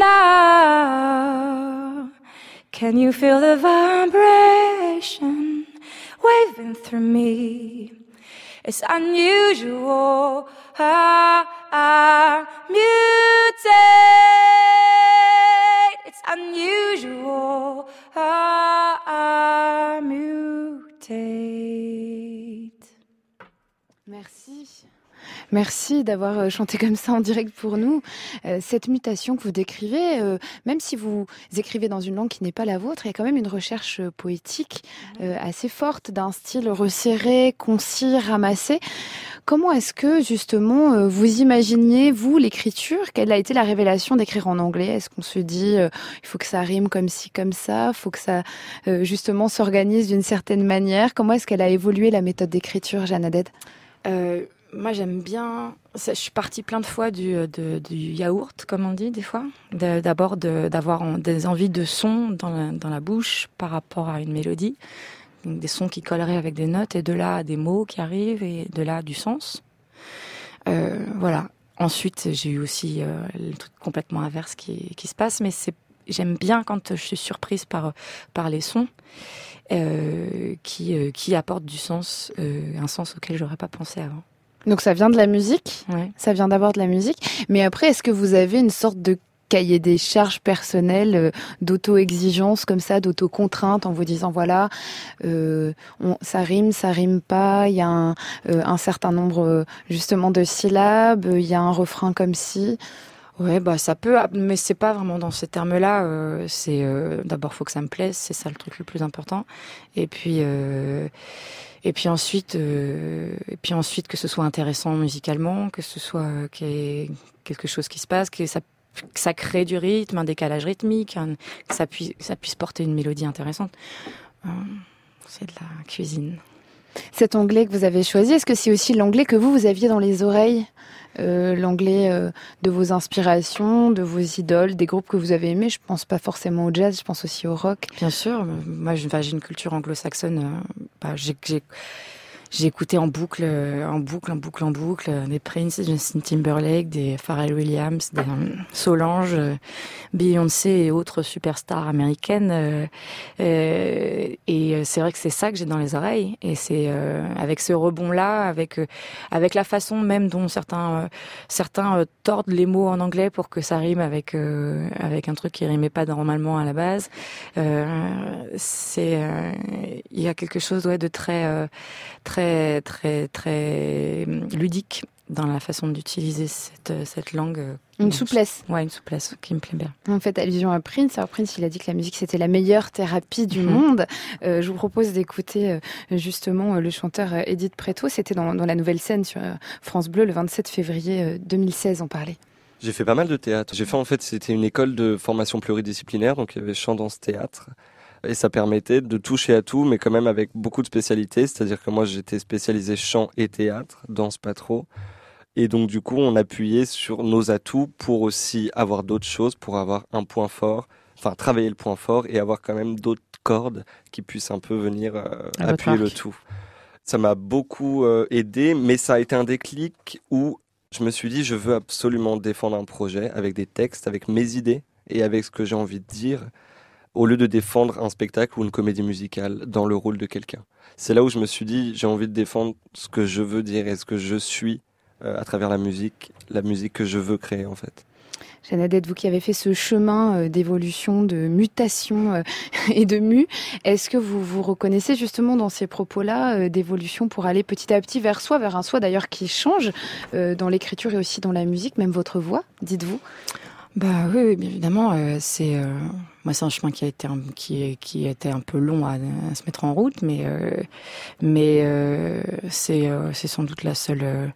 now? Can you feel the vibration waving through me? It's unusual how I mutate. It's unusual how I mutate. Merci. Merci d'avoir chanté comme ça en direct pour nous. Cette mutation que vous décrivez, même si vous écrivez dans une langue qui n'est pas la vôtre, il y a quand même une recherche poétique assez forte d'un style resserré, concis, ramassé. Comment est-ce que, justement, vous imaginiez, vous, l'écriture? Quelle a été la révélation d'écrire en anglais? Est-ce qu'on se dit, il faut que ça rime comme ci, comme ça, il faut que ça, justement, s'organise d'une certaine manière? Comment est-ce qu'elle a évolué, la méthode d'écriture, Jeanne Adèle? Moi, j'aime bien... Je suis partie plein de fois du yaourt, comme on dit des fois. D'abord, d'avoir des envies de sons dans la bouche par rapport à une mélodie. Donc, des sons qui colleraient avec des notes, et de là, des mots qui arrivent, et de là, du sens. Voilà. Ensuite, j'ai eu aussi le truc complètement inverse qui se passe, mais j'aime bien quand je suis surprise par les sons qui apportent du sens, un sens auquel j'aurais pas pensé avant. Donc ça vient de la musique, Ouais. ça vient d'abord de la musique, mais après, est-ce que vous avez une sorte de cahier des charges personnelles, d'auto-exigence comme ça, d'auto-contrainte, en vous disant voilà, ça rime pas, il y a un certain nombre justement de syllabes, il y a un refrain comme ci. Ouais, bah ça peut, mais c'est pas vraiment dans ces termes-là. C'est d'abord faut que ça me plaise, c'est ça le truc le plus important. Et puis ensuite que ce soit intéressant musicalement, que ce soit qu'il y ait quelque chose qui se passe, que ça crée du rythme, un décalage rythmique, que ça puisse porter une mélodie intéressante. C'est de la cuisine. Cet anglais que vous avez choisi, est-ce que c'est aussi l'anglais que vous aviez dans les oreilles, l'anglais de vos inspirations, de vos idoles, des groupes que vous avez aimés? Je pense pas forcément au jazz, je pense aussi au rock. Bien sûr, moi j'ai une culture anglo-saxonne. J'ai écouté en boucle, des Prince, Justin Timberlake, des Pharrell Williams, des Solange, Beyoncé et autres superstars américaines. Et c'est vrai que c'est ça que j'ai dans les oreilles. Et c'est avec ce rebond-là, avec la façon même dont certains tordent les mots en anglais pour que ça rime avec un truc qui rimait pas normalement à la base. Il y a quelque chose de très ludique dans la façon d'utiliser cette langue. Une souplesse. Ouais, une souplesse qui me plaît bien. En fait, allusion à Prince. Alors Prince, il a dit que la musique c'était la meilleure thérapie du monde. Je vous propose d'écouter justement le chanteur Edith Preto. C'était dans la Nouvelle Scène sur France Bleu le 27 février 2016. On parlait. J'ai fait pas mal de théâtre. C'était une école de formation pluridisciplinaire, donc il y avait chant, danse, théâtre. Et ça permettait de toucher à tout, mais quand même avec beaucoup de spécialités. C'est-à-dire que moi, j'étais spécialisé chant et théâtre, danse pas trop. Et donc, du coup, on appuyait sur nos atouts pour aussi avoir d'autres choses, pour avoir un point fort, enfin, travailler le point fort et avoir quand même d'autres cordes qui puissent un peu venir appuyer le tout. Ça m'a beaucoup aidé, mais ça a été un déclic où je me suis dit, je veux absolument défendre un projet avec des textes, avec mes idées et avec ce que j'ai envie de dire, au lieu de défendre un spectacle ou une comédie musicale dans le rôle de quelqu'un. C'est là où je me suis dit, j'ai envie de défendre ce que je veux dire et ce que je suis à travers la musique que je veux créer en fait. Jeanne Adette, vous qui avez fait ce chemin d'évolution, de mutation et de mue, est-ce que vous vous reconnaissez justement dans ces propos-là d'évolution pour aller petit à petit vers un soi d'ailleurs qui change dans l'écriture et aussi dans la musique, même votre voix, dites-vous? Bah oui, bien évidemment, c'est un chemin qui a été un peu long à se mettre en route, mais c'est sans doute la seule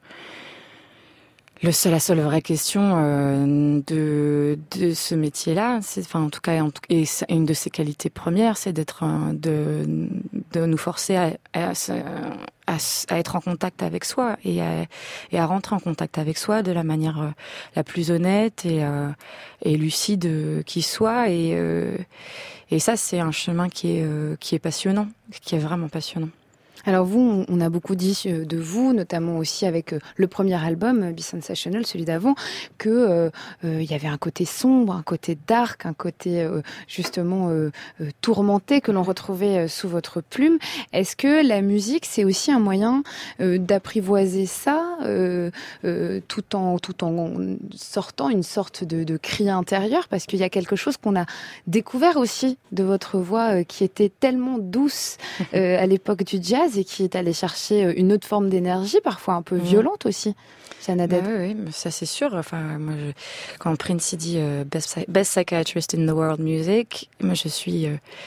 vraie question de ce métier-là, en tout cas, et une de ses qualités premières, c'est de nous forcer à être en contact avec soi et à rentrer en contact avec soi de la manière la plus honnête et lucide qui soit. Et ça, c'est un chemin qui est passionnant, qui est vraiment passionnant. Alors vous, on a beaucoup dit de vous, notamment aussi avec le premier album, Be Sensational, celui d'avant, que y avait un côté sombre, un côté dark, un côté justement tourmenté que l'on retrouvait sous votre plume. Est-ce que la musique, c'est aussi un moyen d'apprivoiser ça, tout en sortant une sorte de cri intérieur, parce qu'il y a quelque chose qu'on a découvert aussi de votre voix qui était tellement douce à l'époque du jazz, et qui est allé chercher une autre forme d'énergie, parfois un peu violente aussi, Jeanne Adette. Oui, ça c'est sûr. Enfin, moi, quand Prince dit best psychiatrist in the world music, moi je suis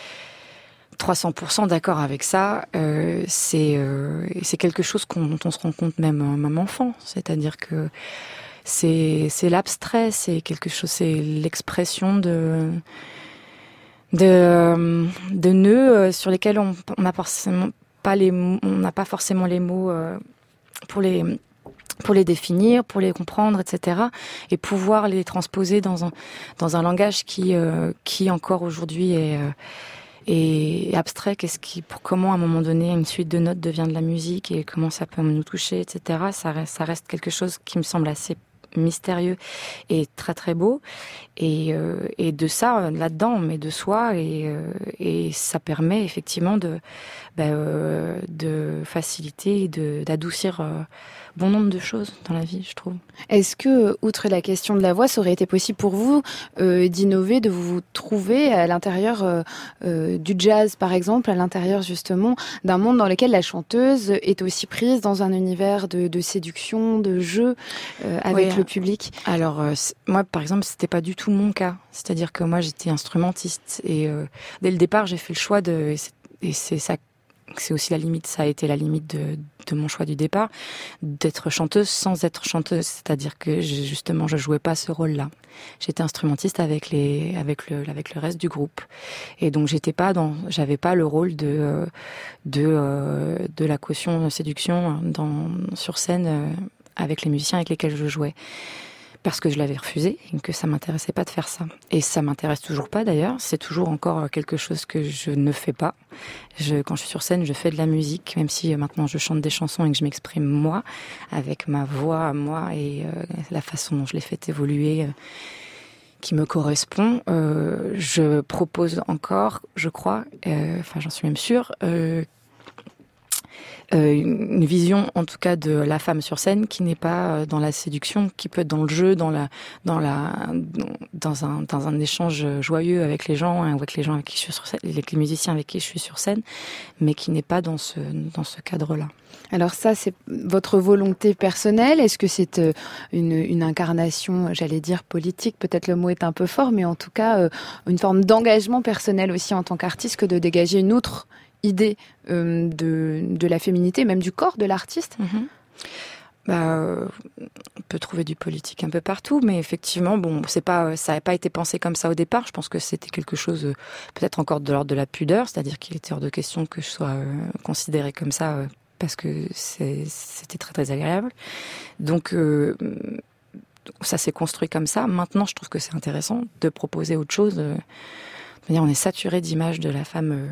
300% d'accord avec ça. C'est quelque chose dont on se rend compte même enfant. C'est-à-dire que c'est l'abstrait, c'est quelque chose, c'est l'expression de nœuds sur lesquels on n'a pas forcément les mots pour les définir, pour les comprendre, etc. Et pouvoir les transposer dans un langage qui encore aujourd'hui est abstrait. Comment à un moment donné une suite de notes devient de la musique et comment ça peut nous toucher, etc. Ça reste quelque chose qui me semble assez mystérieux et très très beau. Et de ça là-dedans, mais de soi, et ça permet effectivement de faciliter, d'adoucir bon nombre de choses dans la vie, je trouve. Est-ce que, outre la question de la voix, ça aurait été possible pour vous d'innover, de vous trouver à l'intérieur du jazz, par exemple, à l'intérieur justement d'un monde dans lequel la chanteuse est aussi prise dans un univers de séduction, de jeu avec le public? Alors, moi, par exemple, c'était pas du tout mon cas. C'est-à-dire que moi, j'étais instrumentiste et dès le départ, j'ai fait le choix c'est aussi la limite, ça a été la limite de mon choix du départ, d'être chanteuse sans être chanteuse. C'est-à-dire que justement, je jouais pas ce rôle-là. J'étais instrumentiste avec le reste du groupe. Et donc, j'avais pas le rôle de la caution séduction sur scène avec les musiciens avec lesquels je jouais. Parce que je l'avais refusé et que ça m'intéressait pas de faire ça. Et ça m'intéresse toujours pas d'ailleurs. C'est toujours encore quelque chose que je ne fais pas. Quand je suis sur scène, je fais de la musique, même si maintenant je chante des chansons et que je m'exprime moi, avec ma voix à moi et la façon dont je l'ai fait évoluer qui me correspond. Je propose encore, je crois, j'en suis même sûre, une vision en tout cas de la femme sur scène qui n'est pas dans la séduction, qui peut être dans le jeu, dans un échange joyeux avec les gens, avec les gens avec qui je suis sur scène, avec les musiciens avec qui je suis sur scène, mais qui n'est pas dans ce cadre-là. Alors ça, c'est votre volonté personnelle. Est-ce que c'est une incarnation, j'allais dire politique, peut-être le mot est un peu fort, mais en tout cas une forme d'engagement personnel aussi en tant qu'artiste que de dégager une autre idée de la féminité, même du corps de l'artiste? On peut trouver du politique un peu partout, mais effectivement, ça n'a pas été pensé comme ça au départ. Je pense que c'était quelque chose peut-être encore de l'ordre de la pudeur, c'est-à-dire qu'il était hors de question que je sois considérée comme ça parce que c'était très très agréable. Donc ça s'est construit comme ça. Maintenant, je trouve que c'est intéressant de proposer autre chose. On est saturé d'images de la femme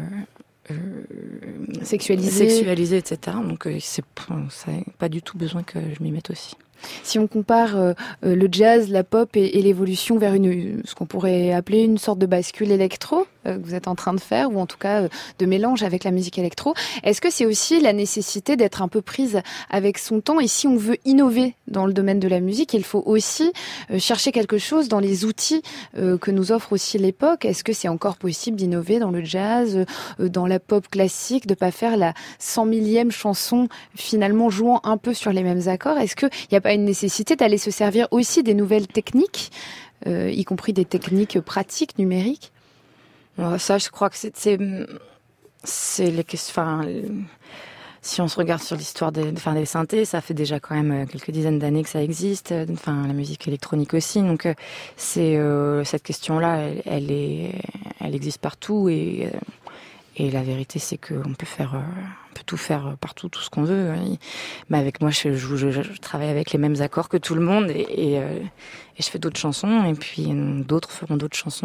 sexualisée, etc. Donc ça n'a pas du tout besoin que je m'y mette aussi. Si on compare le jazz, la pop et l'évolution vers ce qu'on pourrait appeler une sorte de bascule électro que vous êtes en train de faire, ou en tout cas de mélange avec la musique électro, est-ce que c'est aussi la nécessité d'être un peu prise avec son temps? Et si on veut innover dans le domaine de la musique, il faut aussi chercher quelque chose dans les outils que nous offre aussi l'époque. Est-ce que c'est encore possible d'innover dans le jazz, dans la pop classique, de pas faire la 100 millième chanson finalement jouant un peu sur les mêmes accords? Est-ce qu'il n'y a pas une nécessité d'aller se servir aussi des nouvelles techniques, y compris des techniques pratiques, numériques? Ça, je crois que c'est les questions. Si on se regarde sur l'histoire des synthés, ça fait déjà quand même quelques dizaines d'années que ça existe. La musique électronique aussi. Donc cette question-là, elle existe partout et la vérité, c'est qu'on peut tout faire partout, tout ce qu'on veut. Mais avec moi, je travaille avec les mêmes accords que tout le monde et je fais d'autres chansons et puis d'autres feront d'autres chansons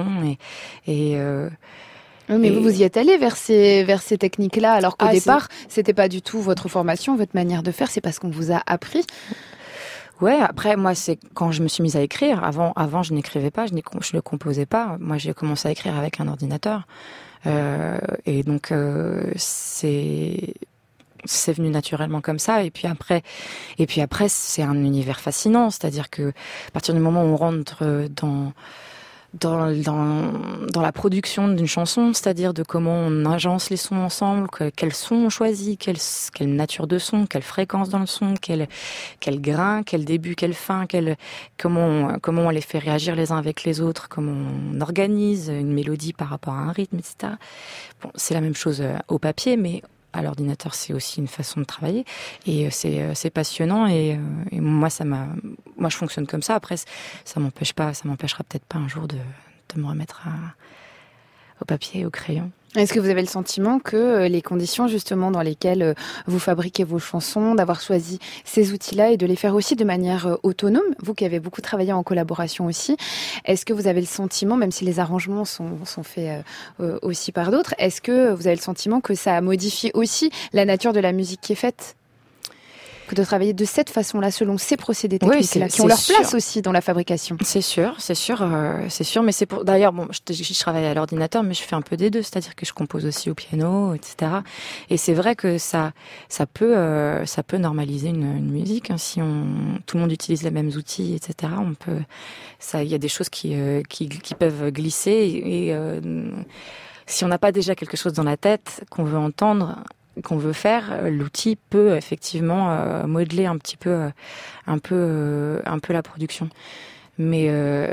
mais vous y êtes allé vers ces techniques-là, alors qu'au départ, c'était pas du tout votre formation, votre manière de faire, c'est parce qu'on vous a appris. Ouais, après, moi, c'est quand je me suis mise à écrire. Avant, je n'écrivais pas, je ne composais pas. Moi, j'ai commencé à écrire avec un ordinateur. Et donc, c'est venu naturellement comme ça. Et puis après, c'est un univers fascinant. C'est-à-dire que, à partir du moment où on rentre dans la production d'une chanson, c'est-à-dire de comment on agence les sons ensemble, quel son on choisit, quelle nature de son, quelle fréquence dans le son, quel grain, quel début, quelle fin, comment on les fait réagir les uns avec les autres, comment on organise une mélodie par rapport à un rythme, etc. Bon, c'est la même chose au papier, mais à l'ordinateur, c'est aussi une façon de travailler et c'est passionnant et moi je fonctionne comme ça. Après, ça m'empêchera peut-être pas un jour de me remettre au papier et au crayon. Est-ce que vous avez le sentiment que les conditions justement dans lesquelles vous fabriquez vos chansons, d'avoir choisi ces outils-là et de les faire aussi de manière autonome, vous qui avez beaucoup travaillé en collaboration aussi, est-ce que vous avez le sentiment, même si les arrangements sont faits aussi par d'autres, est-ce que vous avez le sentiment que ça a modifié aussi la nature de la musique qui est faite ? que de travailler de cette façon-là, selon ces procédés techniques-là, qui ont leur place aussi dans la fabrication. C'est sûr. Mais c'est pour. D'ailleurs, je travaille à l'ordinateur, mais je fais un peu des deux, c'est-à-dire que je compose aussi au piano, etc. Et c'est vrai que ça peut normaliser une musique, hein, si tout le monde utilise les mêmes outils, etc. Il y a des choses qui peuvent glisser et si on n'a pas déjà quelque chose dans la tête qu'on veut entendre, qu'on veut faire, l'outil peut effectivement modeler un peu la production. Mais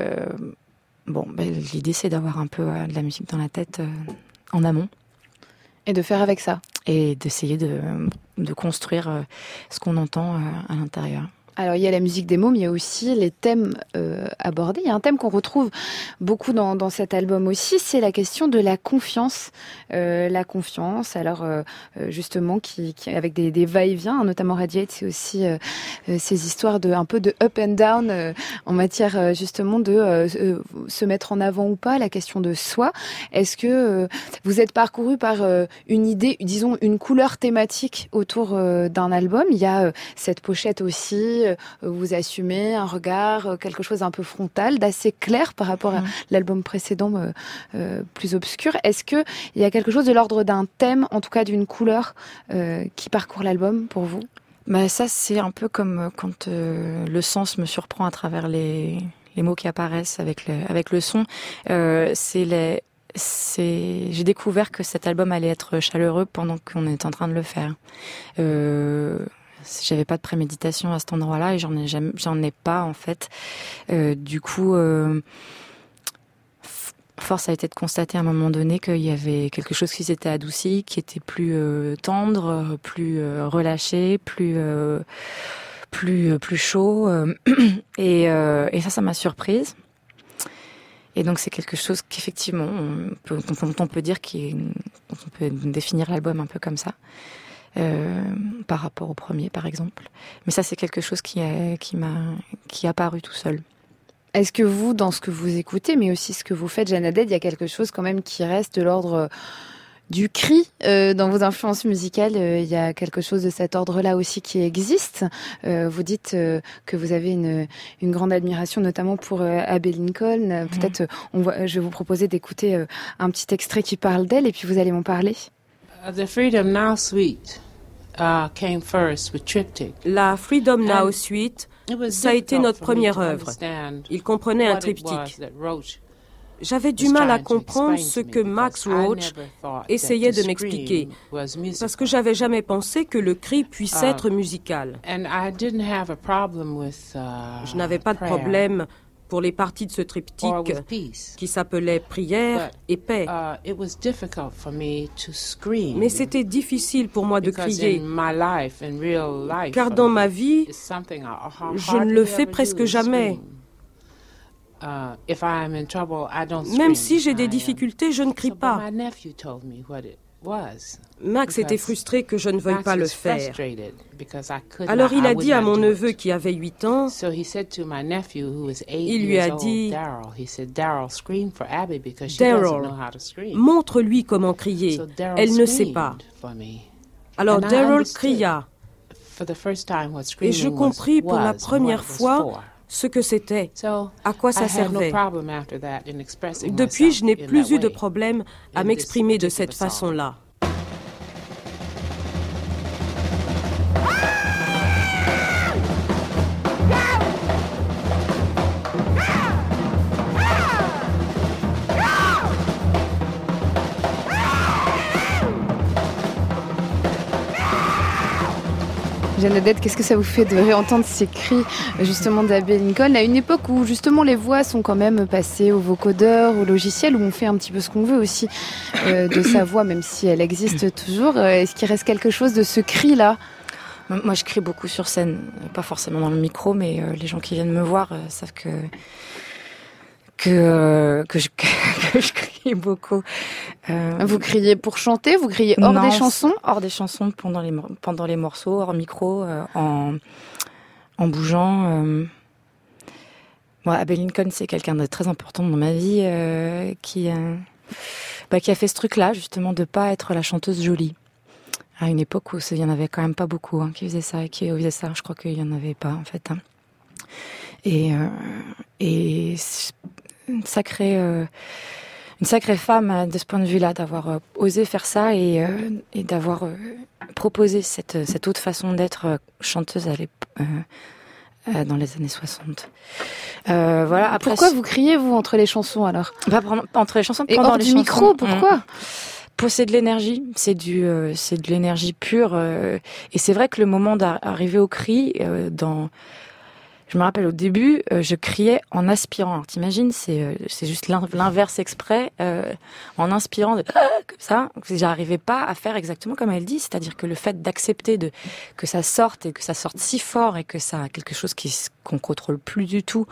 l'idée c'est d'avoir un peu de la musique dans la tête en amont. Et de faire avec ça. Et d'essayer de construire ce qu'on entend à l'intérieur. Alors, il y a la musique des mots, mais il y a aussi les thèmes abordés. Il y a un thème qu'on retrouve beaucoup dans cet album aussi, c'est la question de la confiance. La confiance, alors justement, qui avec des va-et-vient, hein, notamment Radiate, c'est aussi ces histoires un peu de up and down en matière justement de se mettre en avant ou pas, la question de soi. Est-ce que vous êtes parcouru par une idée, disons une couleur thématique autour d'un album? Il y a cette pochette aussi, vous assumez un regard, quelque chose un peu frontal, d'assez clair par rapport à l'album précédent plus obscur. Est-ce qu'il y a quelque chose de l'ordre d'un thème, en tout cas d'une couleur, qui parcourt l'album pour vous? Ça, c'est un peu comme quand le sens me surprend à travers les mots qui apparaissent avec le son. J'ai découvert que cet album allait être chaleureux pendant qu'on était en train de le faire. J'avais pas de préméditation à cet endroit-là et j'en ai pas en fait. Du coup, force a été de constater à un moment donné qu'il y avait quelque chose qui s'était adouci, qui était plus tendre, plus relâché, plus chaud. Et ça m'a surprise. Et donc c'est quelque chose qu'effectivement on peut dire on peut définir l'album un peu comme ça. Par rapport au premier, par exemple. Mais ça, c'est quelque chose qui est apparu tout seul. Est-ce que vous, dans ce que vous écoutez, mais aussi ce que vous faites, Jeanne Haddad, il y a quelque chose quand même qui reste de l'ordre du cri dans vos influences musicales? Il y a quelque chose de cet ordre-là aussi qui existe. Vous dites que vous avez une grande admiration, notamment pour Abbey Lincoln. Peut-être, je vais vous proposer d'écouter un petit extrait qui parle d'elle, et puis vous allez m'en parler. The Freedom Now Suite came first with Triptych. La Freedom Now Suite, ça a été notre première œuvre. Il comprenait un triptyque. J'avais du mal à comprendre ce que Max Roach essayait de m'expliquer, parce que j'avais jamais pensé que le cri puisse être musical. Je n'avais pas de problème pour les parties de ce triptyque qui s'appelait Prière et Paix. Mais c'était difficile pour moi de crier, car dans ma vie, je ne le fais presque jamais. Même si j'ai des difficultés, je ne crie pas. Max était frustré que je ne veuille pas le faire. Alors il a dit à mon neveu qui avait 8 ans, il lui a dit, Daryl, montre-lui comment crier. Elle ne sait pas. Alors Daryl cria. Et je compris pour la première fois ce que c'était, à quoi ça servait. Depuis, je n'ai plus eu de problème à m'exprimer de cette façon-là. Jeanne Haddad, qu'est-ce que ça vous fait de réentendre ces cris justement d'Abbey Lincoln à une époque où justement les voix sont quand même passées au vocodeur, au logiciel, où on fait un petit peu ce qu'on veut aussi de sa voix, même si elle existe toujours. Est-ce qu'il reste quelque chose de ce cri-là? Moi, je crie beaucoup sur scène, pas forcément dans le micro, mais les gens qui viennent me voir savent que je crie beaucoup. Vous criez pour chanter? Vous criez hors des chansons? Hors des chansons, pendant les morceaux, hors micro, en bougeant. Abbey Lincoln, c'est quelqu'un de très important dans ma vie, qui a fait ce truc-là, justement, de pas être la chanteuse jolie. À une époque où il y en avait quand même pas beaucoup qui faisaient ça et qui faisaient ça. Je crois qu'il y en avait pas en fait. Et une sacrée femme de ce point de vue-là, d'avoir osé faire ça et d'avoir proposé cette autre façon d'être chanteuse dans les années 60. Voilà. Après, pourquoi vous criez, vous, entre les chansons, alors? Entre les chansons, et pendant hors les du chansons, micro, pourquoi? C'est de l'énergie, c'est de l'énergie pure. Et c'est vrai que le moment d'arriver au cri, je me rappelle au début, je criais en aspirant. Alors, t'imagines, c'est juste l'inverse exprès, en inspirant comme ça. J'arrivais pas à faire exactement comme elle dit, c'est-à-dire que le fait d'accepter que ça sorte et que ça sorte si fort et que ça quelque chose qu'on contrôle plus du tout.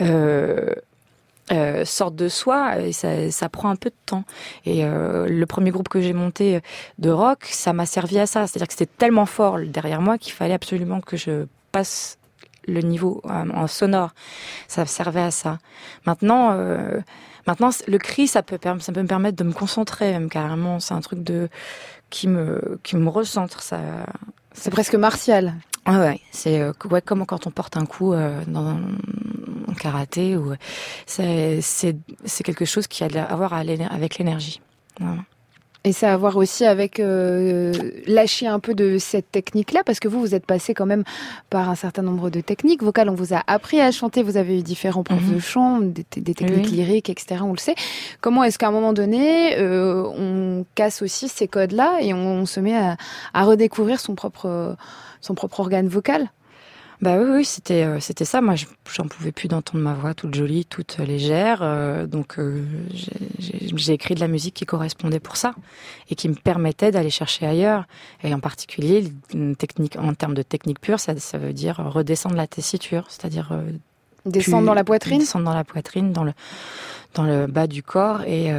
Sorte de soi, et ça prend un peu de temps. Et le premier groupe que j'ai monté de rock, ça m'a servi à ça. C'est-à-dire que c'était tellement fort derrière moi qu'il fallait absolument que je passe le niveau en sonore. Ça servait à ça. Maintenant, le cri, ça peut me permettre de me concentrer, même carrément. C'est un truc qui me recentre. Ça. C'est presque martial. Ah ouais, c'est comme quand on porte un coup dans en karaté, ou c'est quelque chose qui a à voir avec l'énergie. Voilà. Et ça a à voir aussi avec lâcher un peu de cette technique-là, parce que vous êtes passé quand même par un certain nombre de techniques vocales. On vous a appris à chanter, vous avez eu différents profs de chant, des techniques lyriques, etc. On le sait. Comment est-ce qu'à un moment donné, on casse aussi ces codes-là et on se met à redécouvrir son propre organe vocal? Bah oui, c'était ça. Moi, j'en pouvais plus d'entendre ma voix toute jolie, toute légère. Donc, j'ai écrit de la musique qui correspondait pour ça et qui me permettait d'aller chercher ailleurs. Et en particulier, en termes de technique pure, ça veut dire redescendre la tessiture, c'est-à-dire descendre dans la poitrine, dans le bas du corps et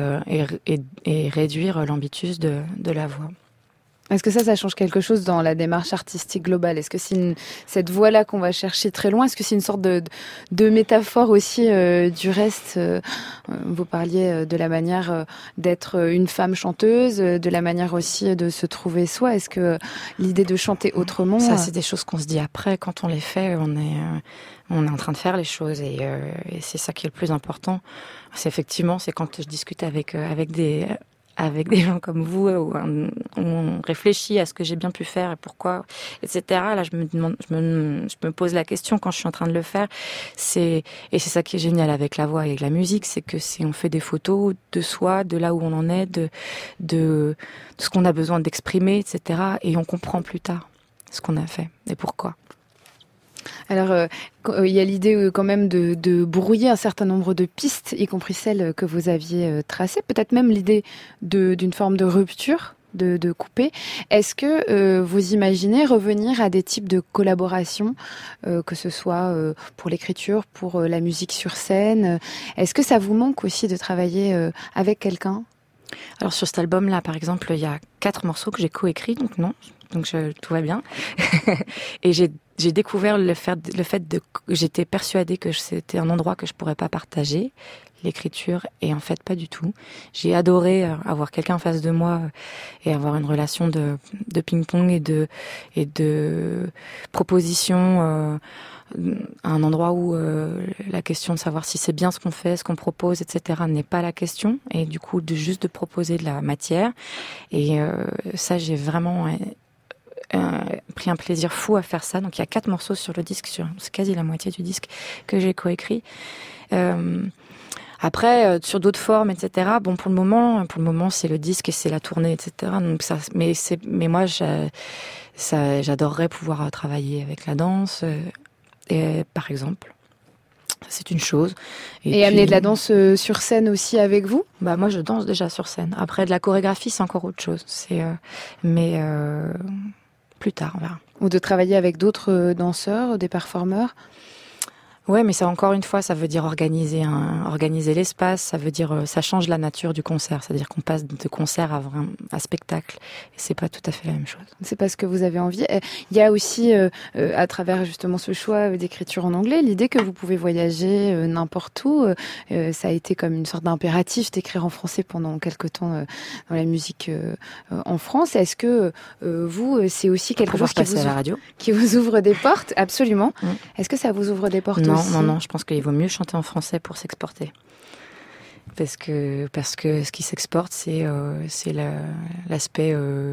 réduire l'ambitus de la voix. Est-ce que ça change quelque chose dans la démarche artistique globale? Est-ce que c'est cette voix-là qu'on va chercher très loin? Est-ce que c'est une sorte de métaphore aussi du reste? Vous parliez de la manière d'être une femme chanteuse, de la manière aussi de se trouver soi. Est-ce que l'idée de chanter autrement... Ça, c'est des choses qu'on se dit après. Quand on les fait, on est en train de faire les choses et c'est ça qui est le plus important. C'est quand je discute avec des gens comme vous, où on réfléchit à ce que j'ai bien pu faire et pourquoi, etc. Là, je me pose la question quand je suis en train de le faire. Et c'est ça qui est génial avec la voix et avec la musique, c'est que on fait des photos de soi, de là où on en est, de ce qu'on a besoin d'exprimer, etc. Et on comprend plus tard ce qu'on a fait et pourquoi. Alors, il y a l'idée quand même de brouiller un certain nombre de pistes, y compris celles que vous aviez tracées. Peut-être même l'idée d'une forme de rupture, de couper. Est-ce que vous imaginez revenir à des types de collaborations, que ce soit pour l'écriture, pour la musique sur scène? Est-ce que ça vous manque aussi de travailler avec quelqu'un? Alors sur cet album-là, par exemple, il y a 4 morceaux que j'ai coécrits, donc non. Donc tout va bien. Et j'ai découvert le fait j'étais persuadée que c'était un endroit que je pourrais pas partager, l'écriture, et en fait pas du tout. J'ai adoré avoir quelqu'un en face de moi et avoir une relation de ping-pong et de proposition, un endroit où la question de savoir si c'est bien ce qu'on fait, ce qu'on propose, etc. n'est pas la question, et du coup juste de proposer de la matière. Et ça, j'ai vraiment pris un plaisir fou à faire ça. Donc il y a 4 morceaux sur le disque, c'est quasi la moitié du disque que j'ai coécrit. Après, sur d'autres formes, etc. Bon, pour le moment, c'est le disque et c'est la tournée, etc. Donc ça, mais moi, j'adorerais pouvoir travailler avec la danse, par exemple. C'est une chose. Et puis, amener de la danse sur scène aussi avec vous? Bah moi, je danse déjà sur scène. Après, de la chorégraphie, c'est encore autre chose. Plus tard, on verra. Ou de travailler avec d'autres danseurs, des performeurs? Ouais, mais ça, encore une fois, ça veut dire organiser l'espace, ça veut dire, ça change la nature du concert, c'est-à-dire qu'on passe de concert à spectacle, et c'est pas tout à fait la même chose. C'est pas ce que vous avez envie. Il y a aussi, à travers justement ce choix d'écriture en anglais, l'idée que vous pouvez voyager n'importe où. Ça a été comme une sorte d'impératif d'écrire en français pendant quelque temps dans la musique en France. Est-ce que vous, c'est aussi quelque chose qui vous ouvre des portes? Absolument. Est-ce que ça vous ouvre des portes? Non, je pense qu'il vaut mieux chanter en français pour s'exporter. Parce que ce qui s'exporte, c'est l'aspect,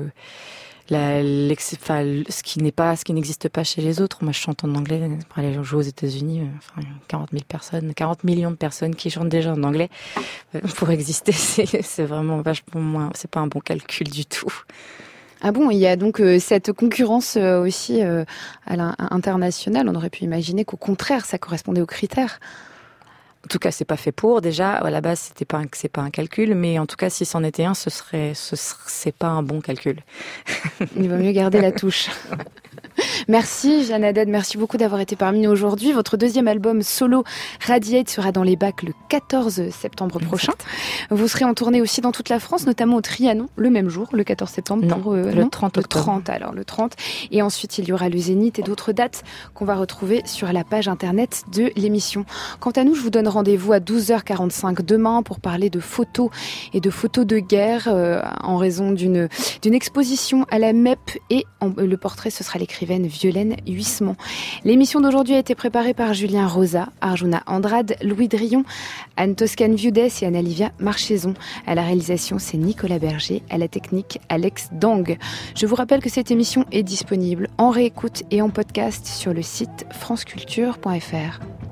ce qui n'existe pas chez les autres. Moi, je chante en anglais pour aller jouer aux États-Unis. 40 millions de personnes qui chantent déjà en anglais. Pour exister, c'est vraiment vachement moins. C'est pas un bon calcul du tout. Ah bon, il y a donc cette concurrence aussi à l'international. On aurait pu imaginer qu'au contraire, ça correspondait aux critères. En tout cas, c'est pas fait pour. Déjà, à la base, c'est pas un calcul, mais en tout cas, si c'en était un, c'est pas un bon calcul. Il vaut mieux garder la touche. Merci Jeanne Haddad, merci beaucoup d'avoir été parmi nous aujourd'hui. Votre deuxième album solo Radiate sera dans les bacs le 14 septembre prochain. Vous serez en tournée aussi dans toute la France, notamment au Trianon, le même jour, le 14 septembre. Le 30 octobre. Le 30. Et ensuite, il y aura le Zénith et d'autres dates qu'on va retrouver sur la page internet de l'émission. Quant à nous, je vous donne rendez-vous à 12h45 demain pour parler de photos et de photos de guerre en raison d'une exposition à la MEP et le portrait, ce sera l'écrivaine Violaine Huisman. L'émission d'aujourd'hui a été préparée par Julien Rosa, Arjuna Andrade, Louis Drillon, Anne Toscane-Viudès et Anna-Livia Marcheson. À la réalisation, c'est Nicolas Berger. À la technique, Alex Dang. Je vous rappelle que cette émission est disponible en réécoute et en podcast sur le site franceculture.fr.